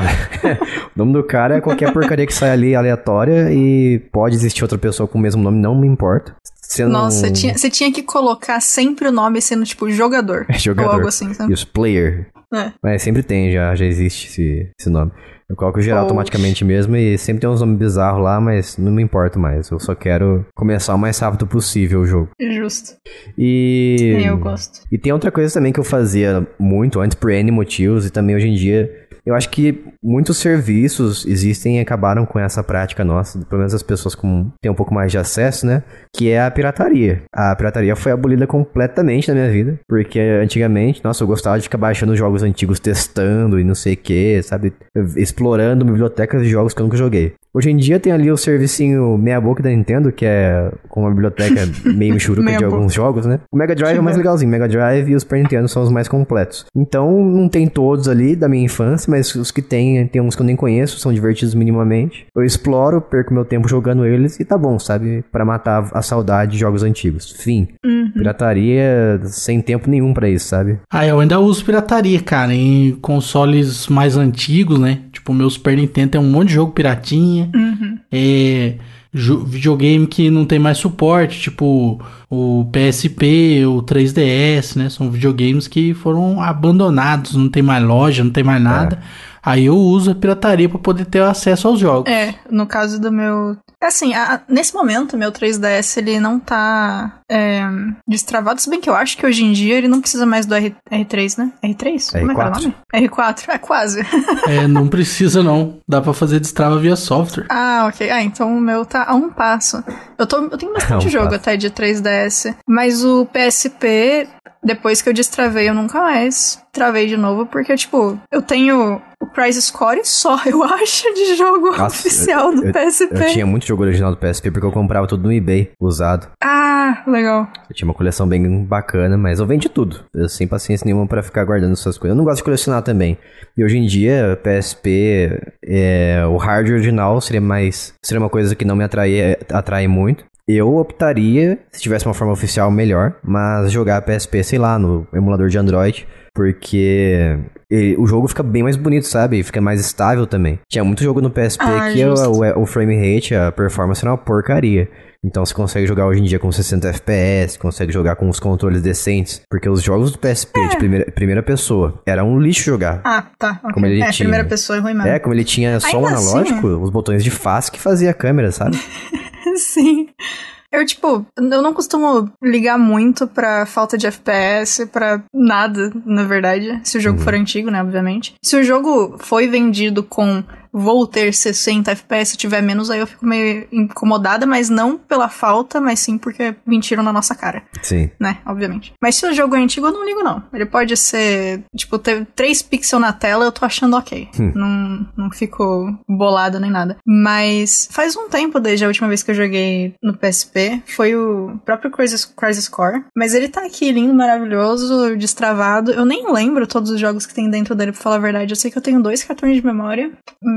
o nome do cara é qualquer porcaria que sai ali aleatória e pode existir outra pessoa com o mesmo nome, não me importa. Você Nossa, não... tinha, você tinha que colocar sempre o nome sendo tipo jogador. É jogador. Ou algo assim, sabe? E os player. É. Mas sempre tem, já, já existe esse, esse nome. Eu coloco geral Oxi. automaticamente mesmo e sempre tem uns nomes bizarros lá, mas não me importa mais. Eu só quero começar o mais rápido possível o jogo. Justo. E... Sim, eu gosto. E tem outra coisa também que eu fazia muito antes por N motivos e também hoje em dia... Eu acho que muitos serviços existem e acabaram com essa prática nossa, pelo menos as pessoas com têm um pouco mais de acesso, né? Que é a pirataria. A pirataria foi abolida completamente na minha vida, porque antigamente, nossa, eu gostava de ficar baixando jogos antigos, testando e não sei o que, sabe? Explorando bibliotecas de jogos que eu nunca joguei. Hoje em dia tem ali o servicinho meia boca da Nintendo, que é com uma biblioteca meio churuca de alguns jogos, né? O Mega Drive é o mais legalzinho. O Mega Drive e o Super Nintendo são os mais completos. Então, não tem todos ali da minha infância, mas os que tem, tem uns que eu nem conheço, são divertidos minimamente. Eu exploro, perco meu tempo jogando eles e tá bom, sabe? Pra matar a saudade de jogos antigos. Fim. Uhum. Pirataria sem tempo nenhum pra isso, sabe? Ah, eu ainda uso pirataria, cara, em consoles mais antigos, né? Tipo, o meu Super Nintendo tem um monte de jogo piratinha. Uhum. É... videogame que não tem mais suporte, tipo o P S P, o três D S, né? São videogames que foram abandonados, não tem mais loja, não tem mais nada. É. Aí eu uso a pirataria pra poder ter acesso aos jogos. É, no caso do meu... Assim, a, nesse momento, meu três D S, ele não tá é, destravado, se bem que eu acho que hoje em dia ele não precisa mais do R, R3, né? R três? R quatro. Como é que é o nome? R quatro, é quase. É, não precisa não. Dá pra fazer destrava via software. Ah, ok. Ah, então o meu tá a um passo. Eu, tô, eu tenho bastante um jogo passo. até de três D S, mas o P S P... Depois que eu destravei, eu nunca mais travei de novo, porque, tipo, eu tenho o Crisis Core só, eu acho, de jogo Nossa, oficial do eu, P S P. Eu tinha muito jogo original do P S P, porque eu comprava tudo no eBay, usado. Ah, legal. Eu tinha uma coleção bem bacana, mas eu vendi tudo. Eu sem paciência nenhuma pra ficar guardando essas coisas. Eu não gosto de colecionar também. E hoje em dia, P S P, é, o hardware original seria mais... Seria uma coisa que não me atrai, atrai muito. Eu optaria, se tivesse uma forma oficial, melhor, mas jogar P S P, sei lá, no emulador de Android, porque ele, o jogo fica bem mais bonito, sabe? Fica mais estável também. Tinha muito jogo no P S P ah, que o, o, o frame rate, a performance era uma porcaria. Então você consegue jogar hoje em dia com sessenta F P S, consegue jogar com os controles decentes. Porque os jogos do P S P é. de primeira, primeira pessoa era um lixo jogar. Ah, tá. Okay. Como ele é, tinha. primeira pessoa é ruim mesmo. É, como ele tinha só Ainda um analógico, assim, os botões de face que fazia a câmera, sabe? Sim. Eu, tipo, eu não costumo ligar muito pra falta de F P S, pra nada, na verdade. Se o jogo uhum. for antigo, né, obviamente. Se o jogo foi vendido com vou ter sessenta F P S e tiver menos, aí eu fico meio incomodada, mas não pela falta, mas sim porque mentiram na nossa cara. Sim. Né, obviamente. Mas se o jogo é antigo, eu não ligo, não. Ele pode ser, tipo, ter três pixels na tela, eu tô achando ok. Hum. Não, não fico bolada nem nada. Mas faz um tempo desde a última vez que eu joguei no P S P, foi o próprio Crisis, Crisis Core. Mas ele tá aqui, lindo, maravilhoso, destravado. Eu nem lembro todos os jogos que tem dentro dele, pra falar a verdade. Eu sei que eu tenho dois cartões de memória,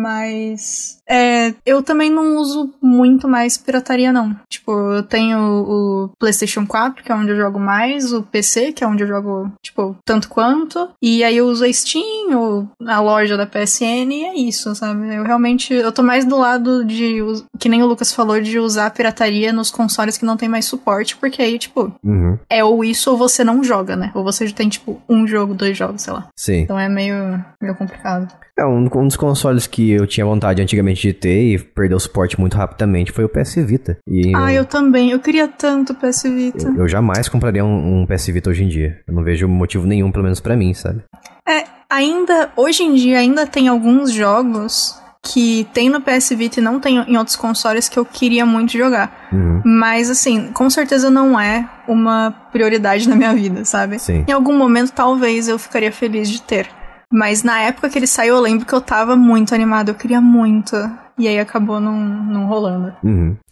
mas é, eu também não uso muito mais pirataria, não. Tipo, eu tenho o PlayStation quatro, que é onde eu jogo mais, o P C, que é onde eu jogo, tipo, tanto quanto, e aí eu uso a Steam, ou a loja da P S N, e é isso, sabe? Eu realmente, eu tô mais do lado de, que nem o Lucas falou, de usar a pirataria nos consoles que não tem mais suporte, porque aí, tipo, uhum. é ou isso ou você não joga, né? Ou você já tem, tipo, um jogo, dois jogos, sei lá. Sim. Então é meio, meio complicado. É, um, um dos consoles que eu tinha vontade antigamente de ter e perdeu o suporte muito rapidamente foi o P S Vita. E ah, eu, eu também. Eu queria tanto o P S Vita. Eu, eu jamais compraria um, um P S Vita hoje em dia. Eu não vejo motivo nenhum, pelo menos pra mim, sabe? É, ainda, hoje em dia, ainda tem alguns jogos que tem no P S Vita e não tem em outros consoles que eu queria muito jogar. Uhum. Mas, assim, com certeza não é uma prioridade na minha vida, sabe? Sim. Em algum momento, talvez, eu ficaria feliz de ter. Mas na época que ele saiu, eu lembro que eu tava muito animada, eu queria muito. E aí acabou não, não rolando. Uhum.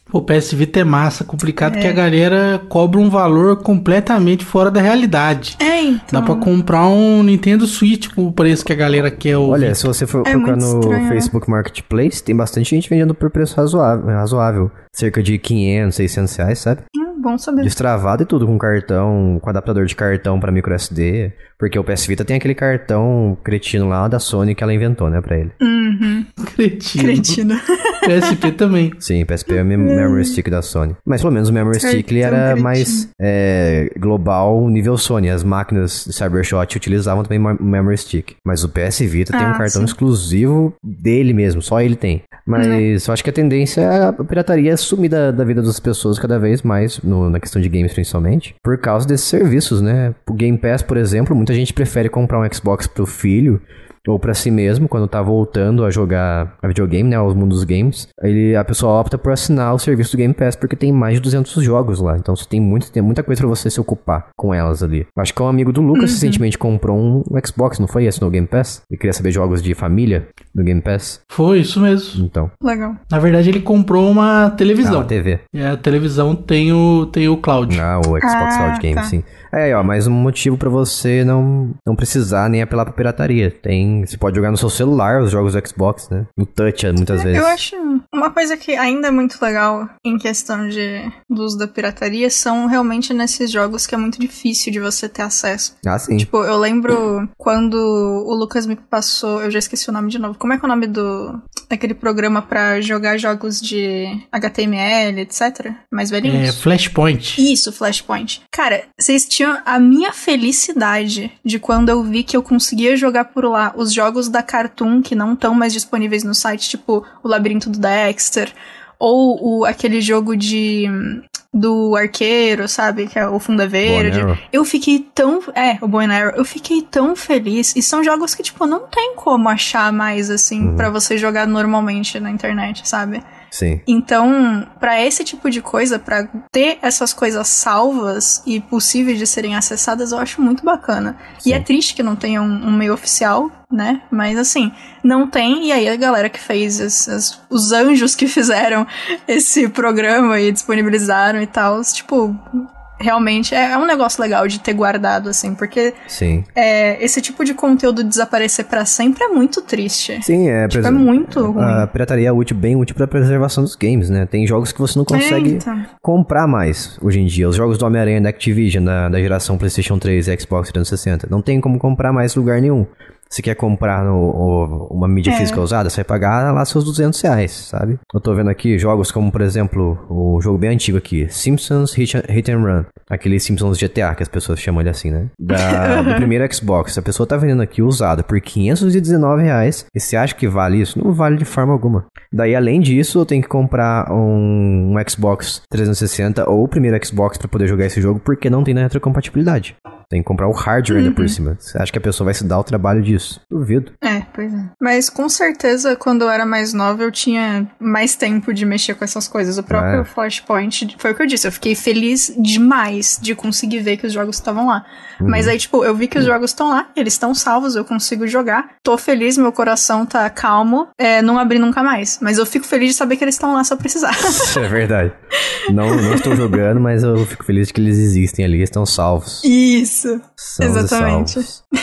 O P S Vita é massa, complicado é. que a galera cobra um valor completamente fora da realidade. É, então. Dá pra comprar um Nintendo Switch com o preço que a galera quer ouvir. Olha, se você for é procurar no estranho, Facebook né? Marketplace, tem bastante gente vendendo por preço razoável, razoável. Cerca de quinhentos, seiscentos reais, sabe? Hum, bom saber. Destravado e tudo, com cartão, com adaptador de cartão pra micro S D. Porque o P S Vita tem aquele cartão cretino lá da Sony que ela inventou, né, pra ele. Uhum. Cretino. Cretino. P S P também. Sim, P S P é o Memory Stick da Sony. Mas pelo menos o Memory cartão Stick ele era cretino. mais é, global nível Sony. As máquinas de Cybershot utilizavam também o Memory Stick. Mas o P S Vita ah, tem um cartão sim. exclusivo dele mesmo, só ele tem. Mas uhum. eu acho que a tendência é a pirataria sumir da, da vida das pessoas cada vez mais, no, na questão de games principalmente, por causa desses serviços, né? O Game Pass, por exemplo, muita gente prefere comprar um Xbox pro filho ou pra si mesmo, quando tá voltando a jogar a videogame, né, aos mundos dos games, ele, a pessoa opta por assinar o serviço do Game Pass, porque tem mais de duzentos jogos lá, então você tem, muito, tem muita coisa pra você se ocupar com elas ali. Acho que um amigo do Lucas uhum. recentemente comprou um Xbox, não foi esse no Game Pass? Ele queria saber jogos de família no Game Pass. Foi, isso mesmo. Então. Legal. Na verdade, ele comprou uma televisão. Ah, uma T V. E a televisão tem o, tem o cloud. Ah, o Xbox ah, Cloud Game, tá. sim. É, ó, mais um motivo pra você não, não precisar nem apelar pra pirataria. Tem, você pode jogar no seu celular os jogos do Xbox, né? No touch, muitas é, vezes. Eu acho uma coisa que ainda é muito legal em questão de, do uso da pirataria são realmente nesses jogos que é muito difícil de você ter acesso. Ah, sim. Tipo, eu lembro quando o Lucas me passou, eu já esqueci o nome de novo. Como é que é o nome do daquele programa pra jogar jogos de H T M L, etcétera? Mais velhinhos? É, Flashpoint. Isso, Flashpoint. Cara, vocês tinham a minha felicidade de quando eu vi que eu conseguia jogar por lá os jogos da Cartoon que não estão mais disponíveis no site, tipo o Labirinto do Dexter, ou o, aquele jogo de do arqueiro, sabe? Que é o Funda Verde. Eu fiquei tão... É, o Bow and Arrow. Eu fiquei tão feliz. E são jogos que, tipo, não tem como achar mais, assim, uhum. pra você jogar normalmente na internet, sabe? Sim. Então, pra esse tipo de coisa, pra ter essas coisas salvas e possíveis de serem acessadas, eu acho muito bacana. Sim. E é triste que não tenha um, um meio oficial, né? Mas assim, não tem, e aí a galera que fez, as, as, os anjos que fizeram esse programa e disponibilizaram e tal, tipo... Realmente é, é um negócio legal de ter guardado, assim, porque Sim. É, esse tipo de conteúdo desaparecer pra sempre é muito triste. Sim, é, tipo, é muito ruim. A pirataria é útil, bem útil pra preservação dos games, né? Tem jogos que você não consegue Eita. comprar mais hoje em dia. Os jogos do Homem-Aranha da Activision, da, da geração PlayStation três e Xbox trezentos e sessenta, não tem como comprar mais em lugar nenhum. Se quer comprar no, o, uma mídia é. física usada, você vai pagar lá seus duzentos reais, sabe? Eu tô vendo aqui jogos como, por exemplo, o jogo bem antigo aqui, Simpsons Hit, Hit and Run. Aquele Simpsons G T A, que as pessoas chamam ele assim, né? Da, do primeiro Xbox. A pessoa tá vendendo aqui usado por quinhentos e dezenove reais. E você acha que vale isso? Não vale de forma alguma. Daí, além disso, eu tenho que comprar um, um Xbox trezentos e sessenta ou o primeiro Xbox pra poder jogar esse jogo, porque não tem na retrocompatibilidade. Tem que comprar o hardware ainda uhum. por cima. Você acha que a pessoa vai se dar o trabalho disso? Duvido. É, pois é. Mas com certeza, quando eu era mais nova, eu tinha mais tempo de mexer com essas coisas. O próprio ah. Flashpoint, foi o que eu disse, eu fiquei feliz demais de conseguir ver que os jogos estavam lá. Uhum. Mas aí, tipo, eu vi que os jogos estão lá, eles estão salvos, eu consigo jogar. Tô feliz, meu coração tá calmo, é, não abri nunca mais. Mas eu fico feliz de saber que eles estão lá se eu precisar. É verdade. Não, não estou jogando, mas eu fico feliz de que eles existem ali, estão salvos. Isso. São exatamente.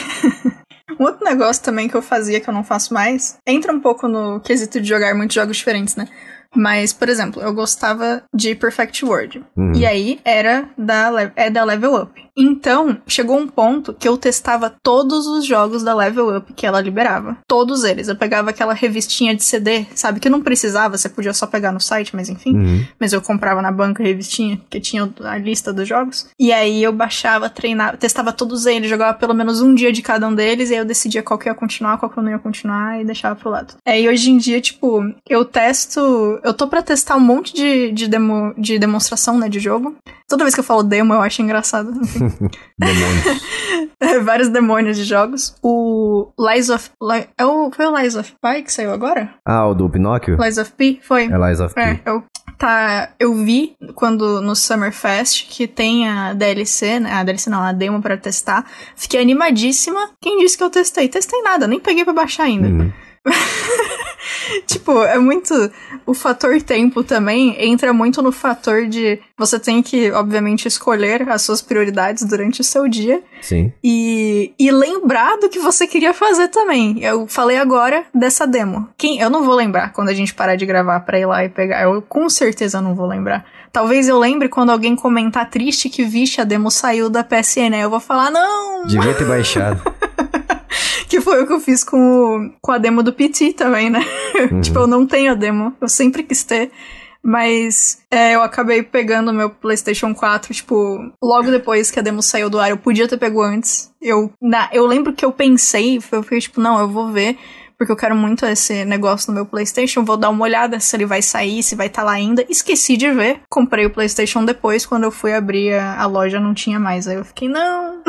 Um outro negócio também que eu fazia que eu não faço mais, entra um pouco no quesito de jogar muitos jogos diferentes, né? Mas, por exemplo, eu gostava de Perfect World. Uhum. E aí era da, é da Level Up. Então, chegou um ponto que eu testava todos os jogos da Level Up que ela liberava. Todos eles. Eu pegava aquela revistinha de C D, sabe? Que não precisava, você podia só pegar no site, mas enfim. Uhum. Mas eu comprava na banca a revistinha, que tinha a lista dos jogos. E aí eu baixava, treinava, testava todos eles, jogava pelo menos um dia de cada um deles, e aí eu decidia qual que ia continuar, qual que eu não ia continuar, e deixava pro lado. É, e hoje em dia, tipo, eu testo... Eu tô pra testar um monte de, de, demo, de demonstração, né, de jogo. Toda vez que eu falo demo, eu acho engraçado. Demônios. É, vários demônios de jogos. O Lies of... Li, é o, foi o Lies of Pi que saiu agora? Ah, o do Pinóquio? Lies of P? Foi. É Lies of P. É, eu, tá, eu vi quando no Summerfest que tem a D L C, né? A D L C não, a demo pra testar. Fiquei animadíssima. Quem disse que eu testei? Testei nada, nem peguei pra baixar ainda. Uhum. Tipo, é muito... O fator tempo também entra muito no fator de... Você tem que, obviamente, escolher as suas prioridades durante o seu dia. Sim. E, e lembrar do que você queria fazer também. Eu falei agora dessa demo. Quem, eu não vou lembrar quando a gente parar de gravar pra ir lá e pegar. Eu com certeza não vou lembrar. Talvez eu lembre quando alguém comentar triste que, vixe, a demo saiu da P S N. Aí eu vou falar, não! Devia ter baixado. Que foi o que eu fiz com, o, com a demo do P T também, né? Uhum. Tipo, eu não tenho a demo. Eu sempre quis ter. Mas é, eu acabei pegando o meu PlayStation quatro, tipo, logo depois que a demo saiu do ar. Eu podia ter pego antes. Eu, na, eu lembro que eu pensei, eu fiquei tipo, não, eu vou ver, porque eu quero muito esse negócio no meu PlayStation. Vou dar uma olhada se ele vai sair, se vai estar lá ainda. Esqueci de ver. Comprei o PlayStation depois, quando eu fui abrir a, a loja não tinha mais. Aí eu fiquei, não...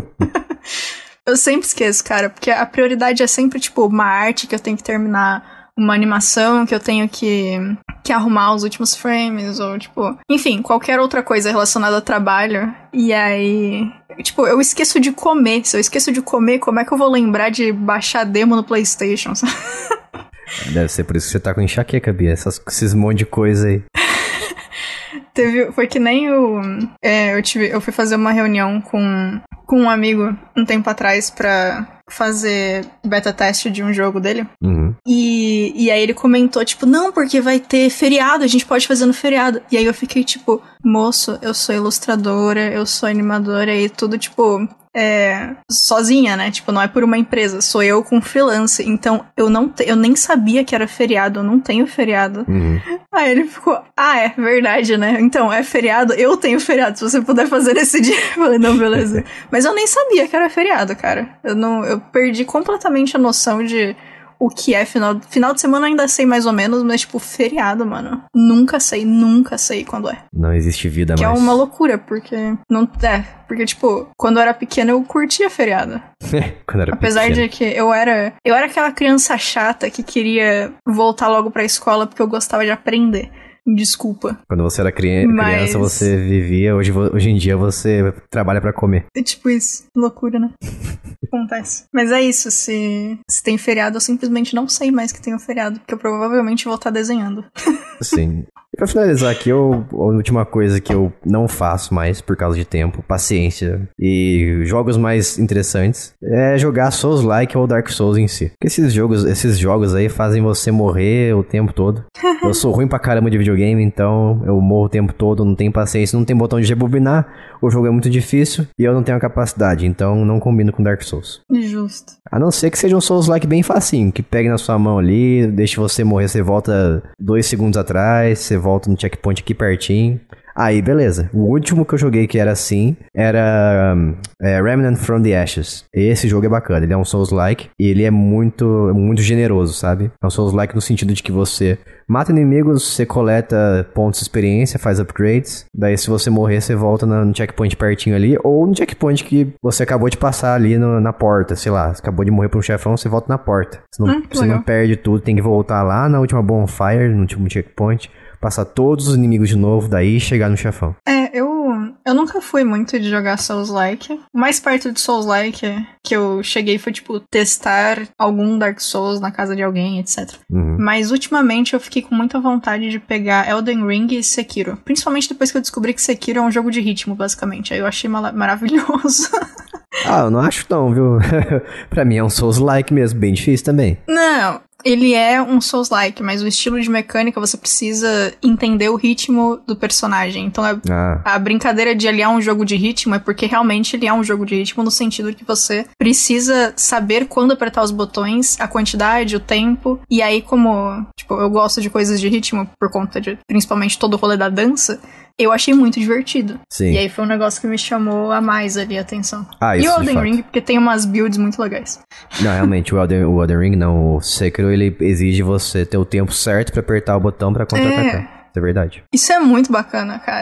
Eu sempre esqueço, cara, porque a prioridade é sempre, tipo, uma arte que eu tenho que terminar, uma animação que eu tenho que, que arrumar os últimos frames, ou, tipo... Enfim, qualquer outra coisa relacionada ao trabalho. E aí... Tipo, eu esqueço de comer. Se eu esqueço de comer, como é que eu vou lembrar de baixar demo no PlayStation? Deve ser por isso que você tá com enxaqueca, Bia. Essas, esses monte de coisa aí. Teve, foi que nem o... É, eu, tive, eu fui fazer uma reunião com, com um amigo um tempo atrás pra fazer beta teste de um jogo dele. Uhum. E, e aí ele comentou, tipo, não, porque vai ter feriado, a gente pode fazer no feriado. E aí eu fiquei, tipo, moço, eu sou ilustradora, eu sou animadora e tudo, tipo... É, sozinha, né? Tipo, não é por uma empresa, sou eu com freelance. Então, eu não te, eu nem sabia que era feriado, eu não tenho feriado. Uhum. Aí ele ficou, ah, é verdade, né? Então, é feriado, eu tenho feriado, se você puder fazer nesse dia. Eu falei, não, beleza. Mas eu nem sabia que era feriado, cara. Eu, não, eu perdi completamente a noção de o que é final... Final de semana eu ainda sei mais ou menos, mas, tipo, feriado, mano. Nunca sei, nunca sei quando é. Não existe vida que mais. Que é uma loucura, porque... não É, porque, tipo, quando eu era pequena eu curtia feriado. Quando era Apesar pequeno. de que eu era... Eu era aquela criança chata que queria voltar logo pra escola porque eu gostava de aprender. Desculpa. Quando você era criança, Mas... criança você vivia, hoje, hoje em dia você trabalha pra comer. É tipo isso, loucura, né? Acontece. Mas é isso, se, se tem feriado, eu simplesmente não sei mais que tem um feriado, porque eu provavelmente vou estar desenhando. Sim. E pra finalizar aqui, eu, a última coisa que eu não faço mais por causa de tempo, paciência e jogos mais interessantes é jogar Souls-like ou Dark Souls em si. Porque esses jogos, esses jogos aí fazem você morrer o tempo todo. Eu sou ruim pra caramba de videogame, então eu morro o tempo todo, não tenho paciência, não tem botão de rebobinar, o jogo é muito difícil e eu não tenho a capacidade, então não combino com Dark Souls. Justo. A não ser que seja um Souls-like bem facinho, que pegue na sua mão ali, deixe você morrer, você volta dois segundos atrás, você volta no checkpoint aqui pertinho. Aí, beleza. O último que eu joguei que era assim era um, é, Remnant from the Ashes. Esse jogo é bacana, ele é um Souls-like e ele é muito, muito generoso, sabe? É um Souls-like no sentido de que você mata inimigos, você coleta pontos de experiência, faz upgrades. Daí, se você morrer, você volta no checkpoint pertinho ali, ou no checkpoint que você acabou de passar ali no, na porta, sei lá. Você acabou de morrer pra um chefão, você volta na porta. Você não, hum, você não perde tudo, tem que voltar lá na última bonfire, no último checkpoint, passar todos os inimigos de novo, daí chegar no chefão. É, eu, eu nunca fui muito de jogar Souls-like. O mais perto de Souls-like que eu cheguei foi, tipo, testar algum Dark Souls na casa de alguém, etcétera. Uhum. Mas, ultimamente, eu fiquei com muita vontade de pegar Elden Ring e Sekiro. Principalmente depois que eu descobri que Sekiro é um jogo de ritmo, basicamente. Aí eu achei mal- maravilhoso. Ah, eu não acho não, viu? Pra mim é um Souls-like mesmo, bem difícil também. Não, ele é um Souls-like, mas o estilo de mecânica você precisa entender o ritmo do personagem. Então é, Ah. a brincadeira de aliar um jogo de ritmo é porque realmente ele é um jogo de ritmo no sentido que você precisa saber quando apertar os botões, a quantidade, o tempo. E aí, como tipo, eu gosto de coisas de ritmo por conta de principalmente todo o rolê da dança, eu achei muito divertido. Sim. E aí foi um negócio que me chamou a mais ali a atenção. Ah, e isso o de Elden fato. Ring, porque tem umas builds muito legais. Não, realmente, o Elden, o Elden Ring não, o Sekiro, ele exige você ter o tempo certo pra apertar o botão pra contra-atacar. É. Isso é verdade. Isso é muito bacana, cara.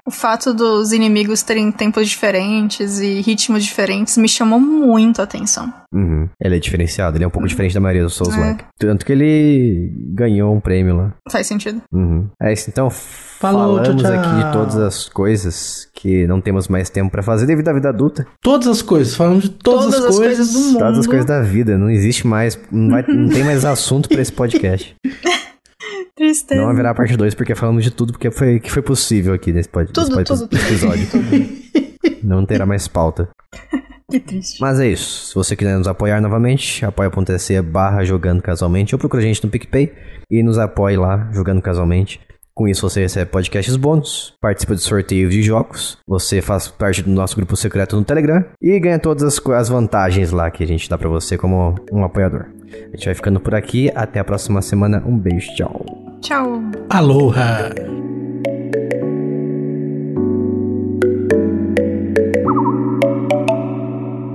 O fato dos inimigos terem tempos diferentes e ritmos diferentes me chamou muito a atenção. Uhum. Ele é diferenciado, ele é um pouco uhum. diferente da maioria dos Souls-like. É. Tanto que ele ganhou um prêmio lá. Faz sentido. Uhum. É isso, então Falou, falamos tchau, tchau. aqui de todas as coisas que não temos mais tempo pra fazer devido à vida adulta. Todas as coisas, falamos de todas, todas as, as coisas, coisas do mundo. Todas as coisas da vida, não existe mais, não, vai, não tem mais assunto pra esse podcast. Tristeza. Não haverá parte dois, porque falamos de tudo porque foi, que foi possível aqui nesse, pod, tudo, nesse tudo, pod, episódio. Tudo. Não terá mais pauta. Que triste. Mas é isso. Se você quiser nos apoiar novamente, apoia.se barra jogando casualmente, ou procura a gente no PicPay e nos apoie lá, jogando casualmente. Com isso você recebe podcasts bônus, participa de sorteios de jogos, você faz parte do nosso grupo secreto no Telegram e ganha todas as, as vantagens lá que a gente dá pra você como um apoiador. A gente vai ficando por aqui, até a próxima semana, um beijo, tchau. Tchau. Aloha.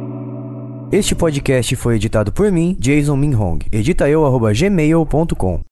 Este podcast foi editado por mim, Jason Minhong. Edita eu, arroba gmail ponto com.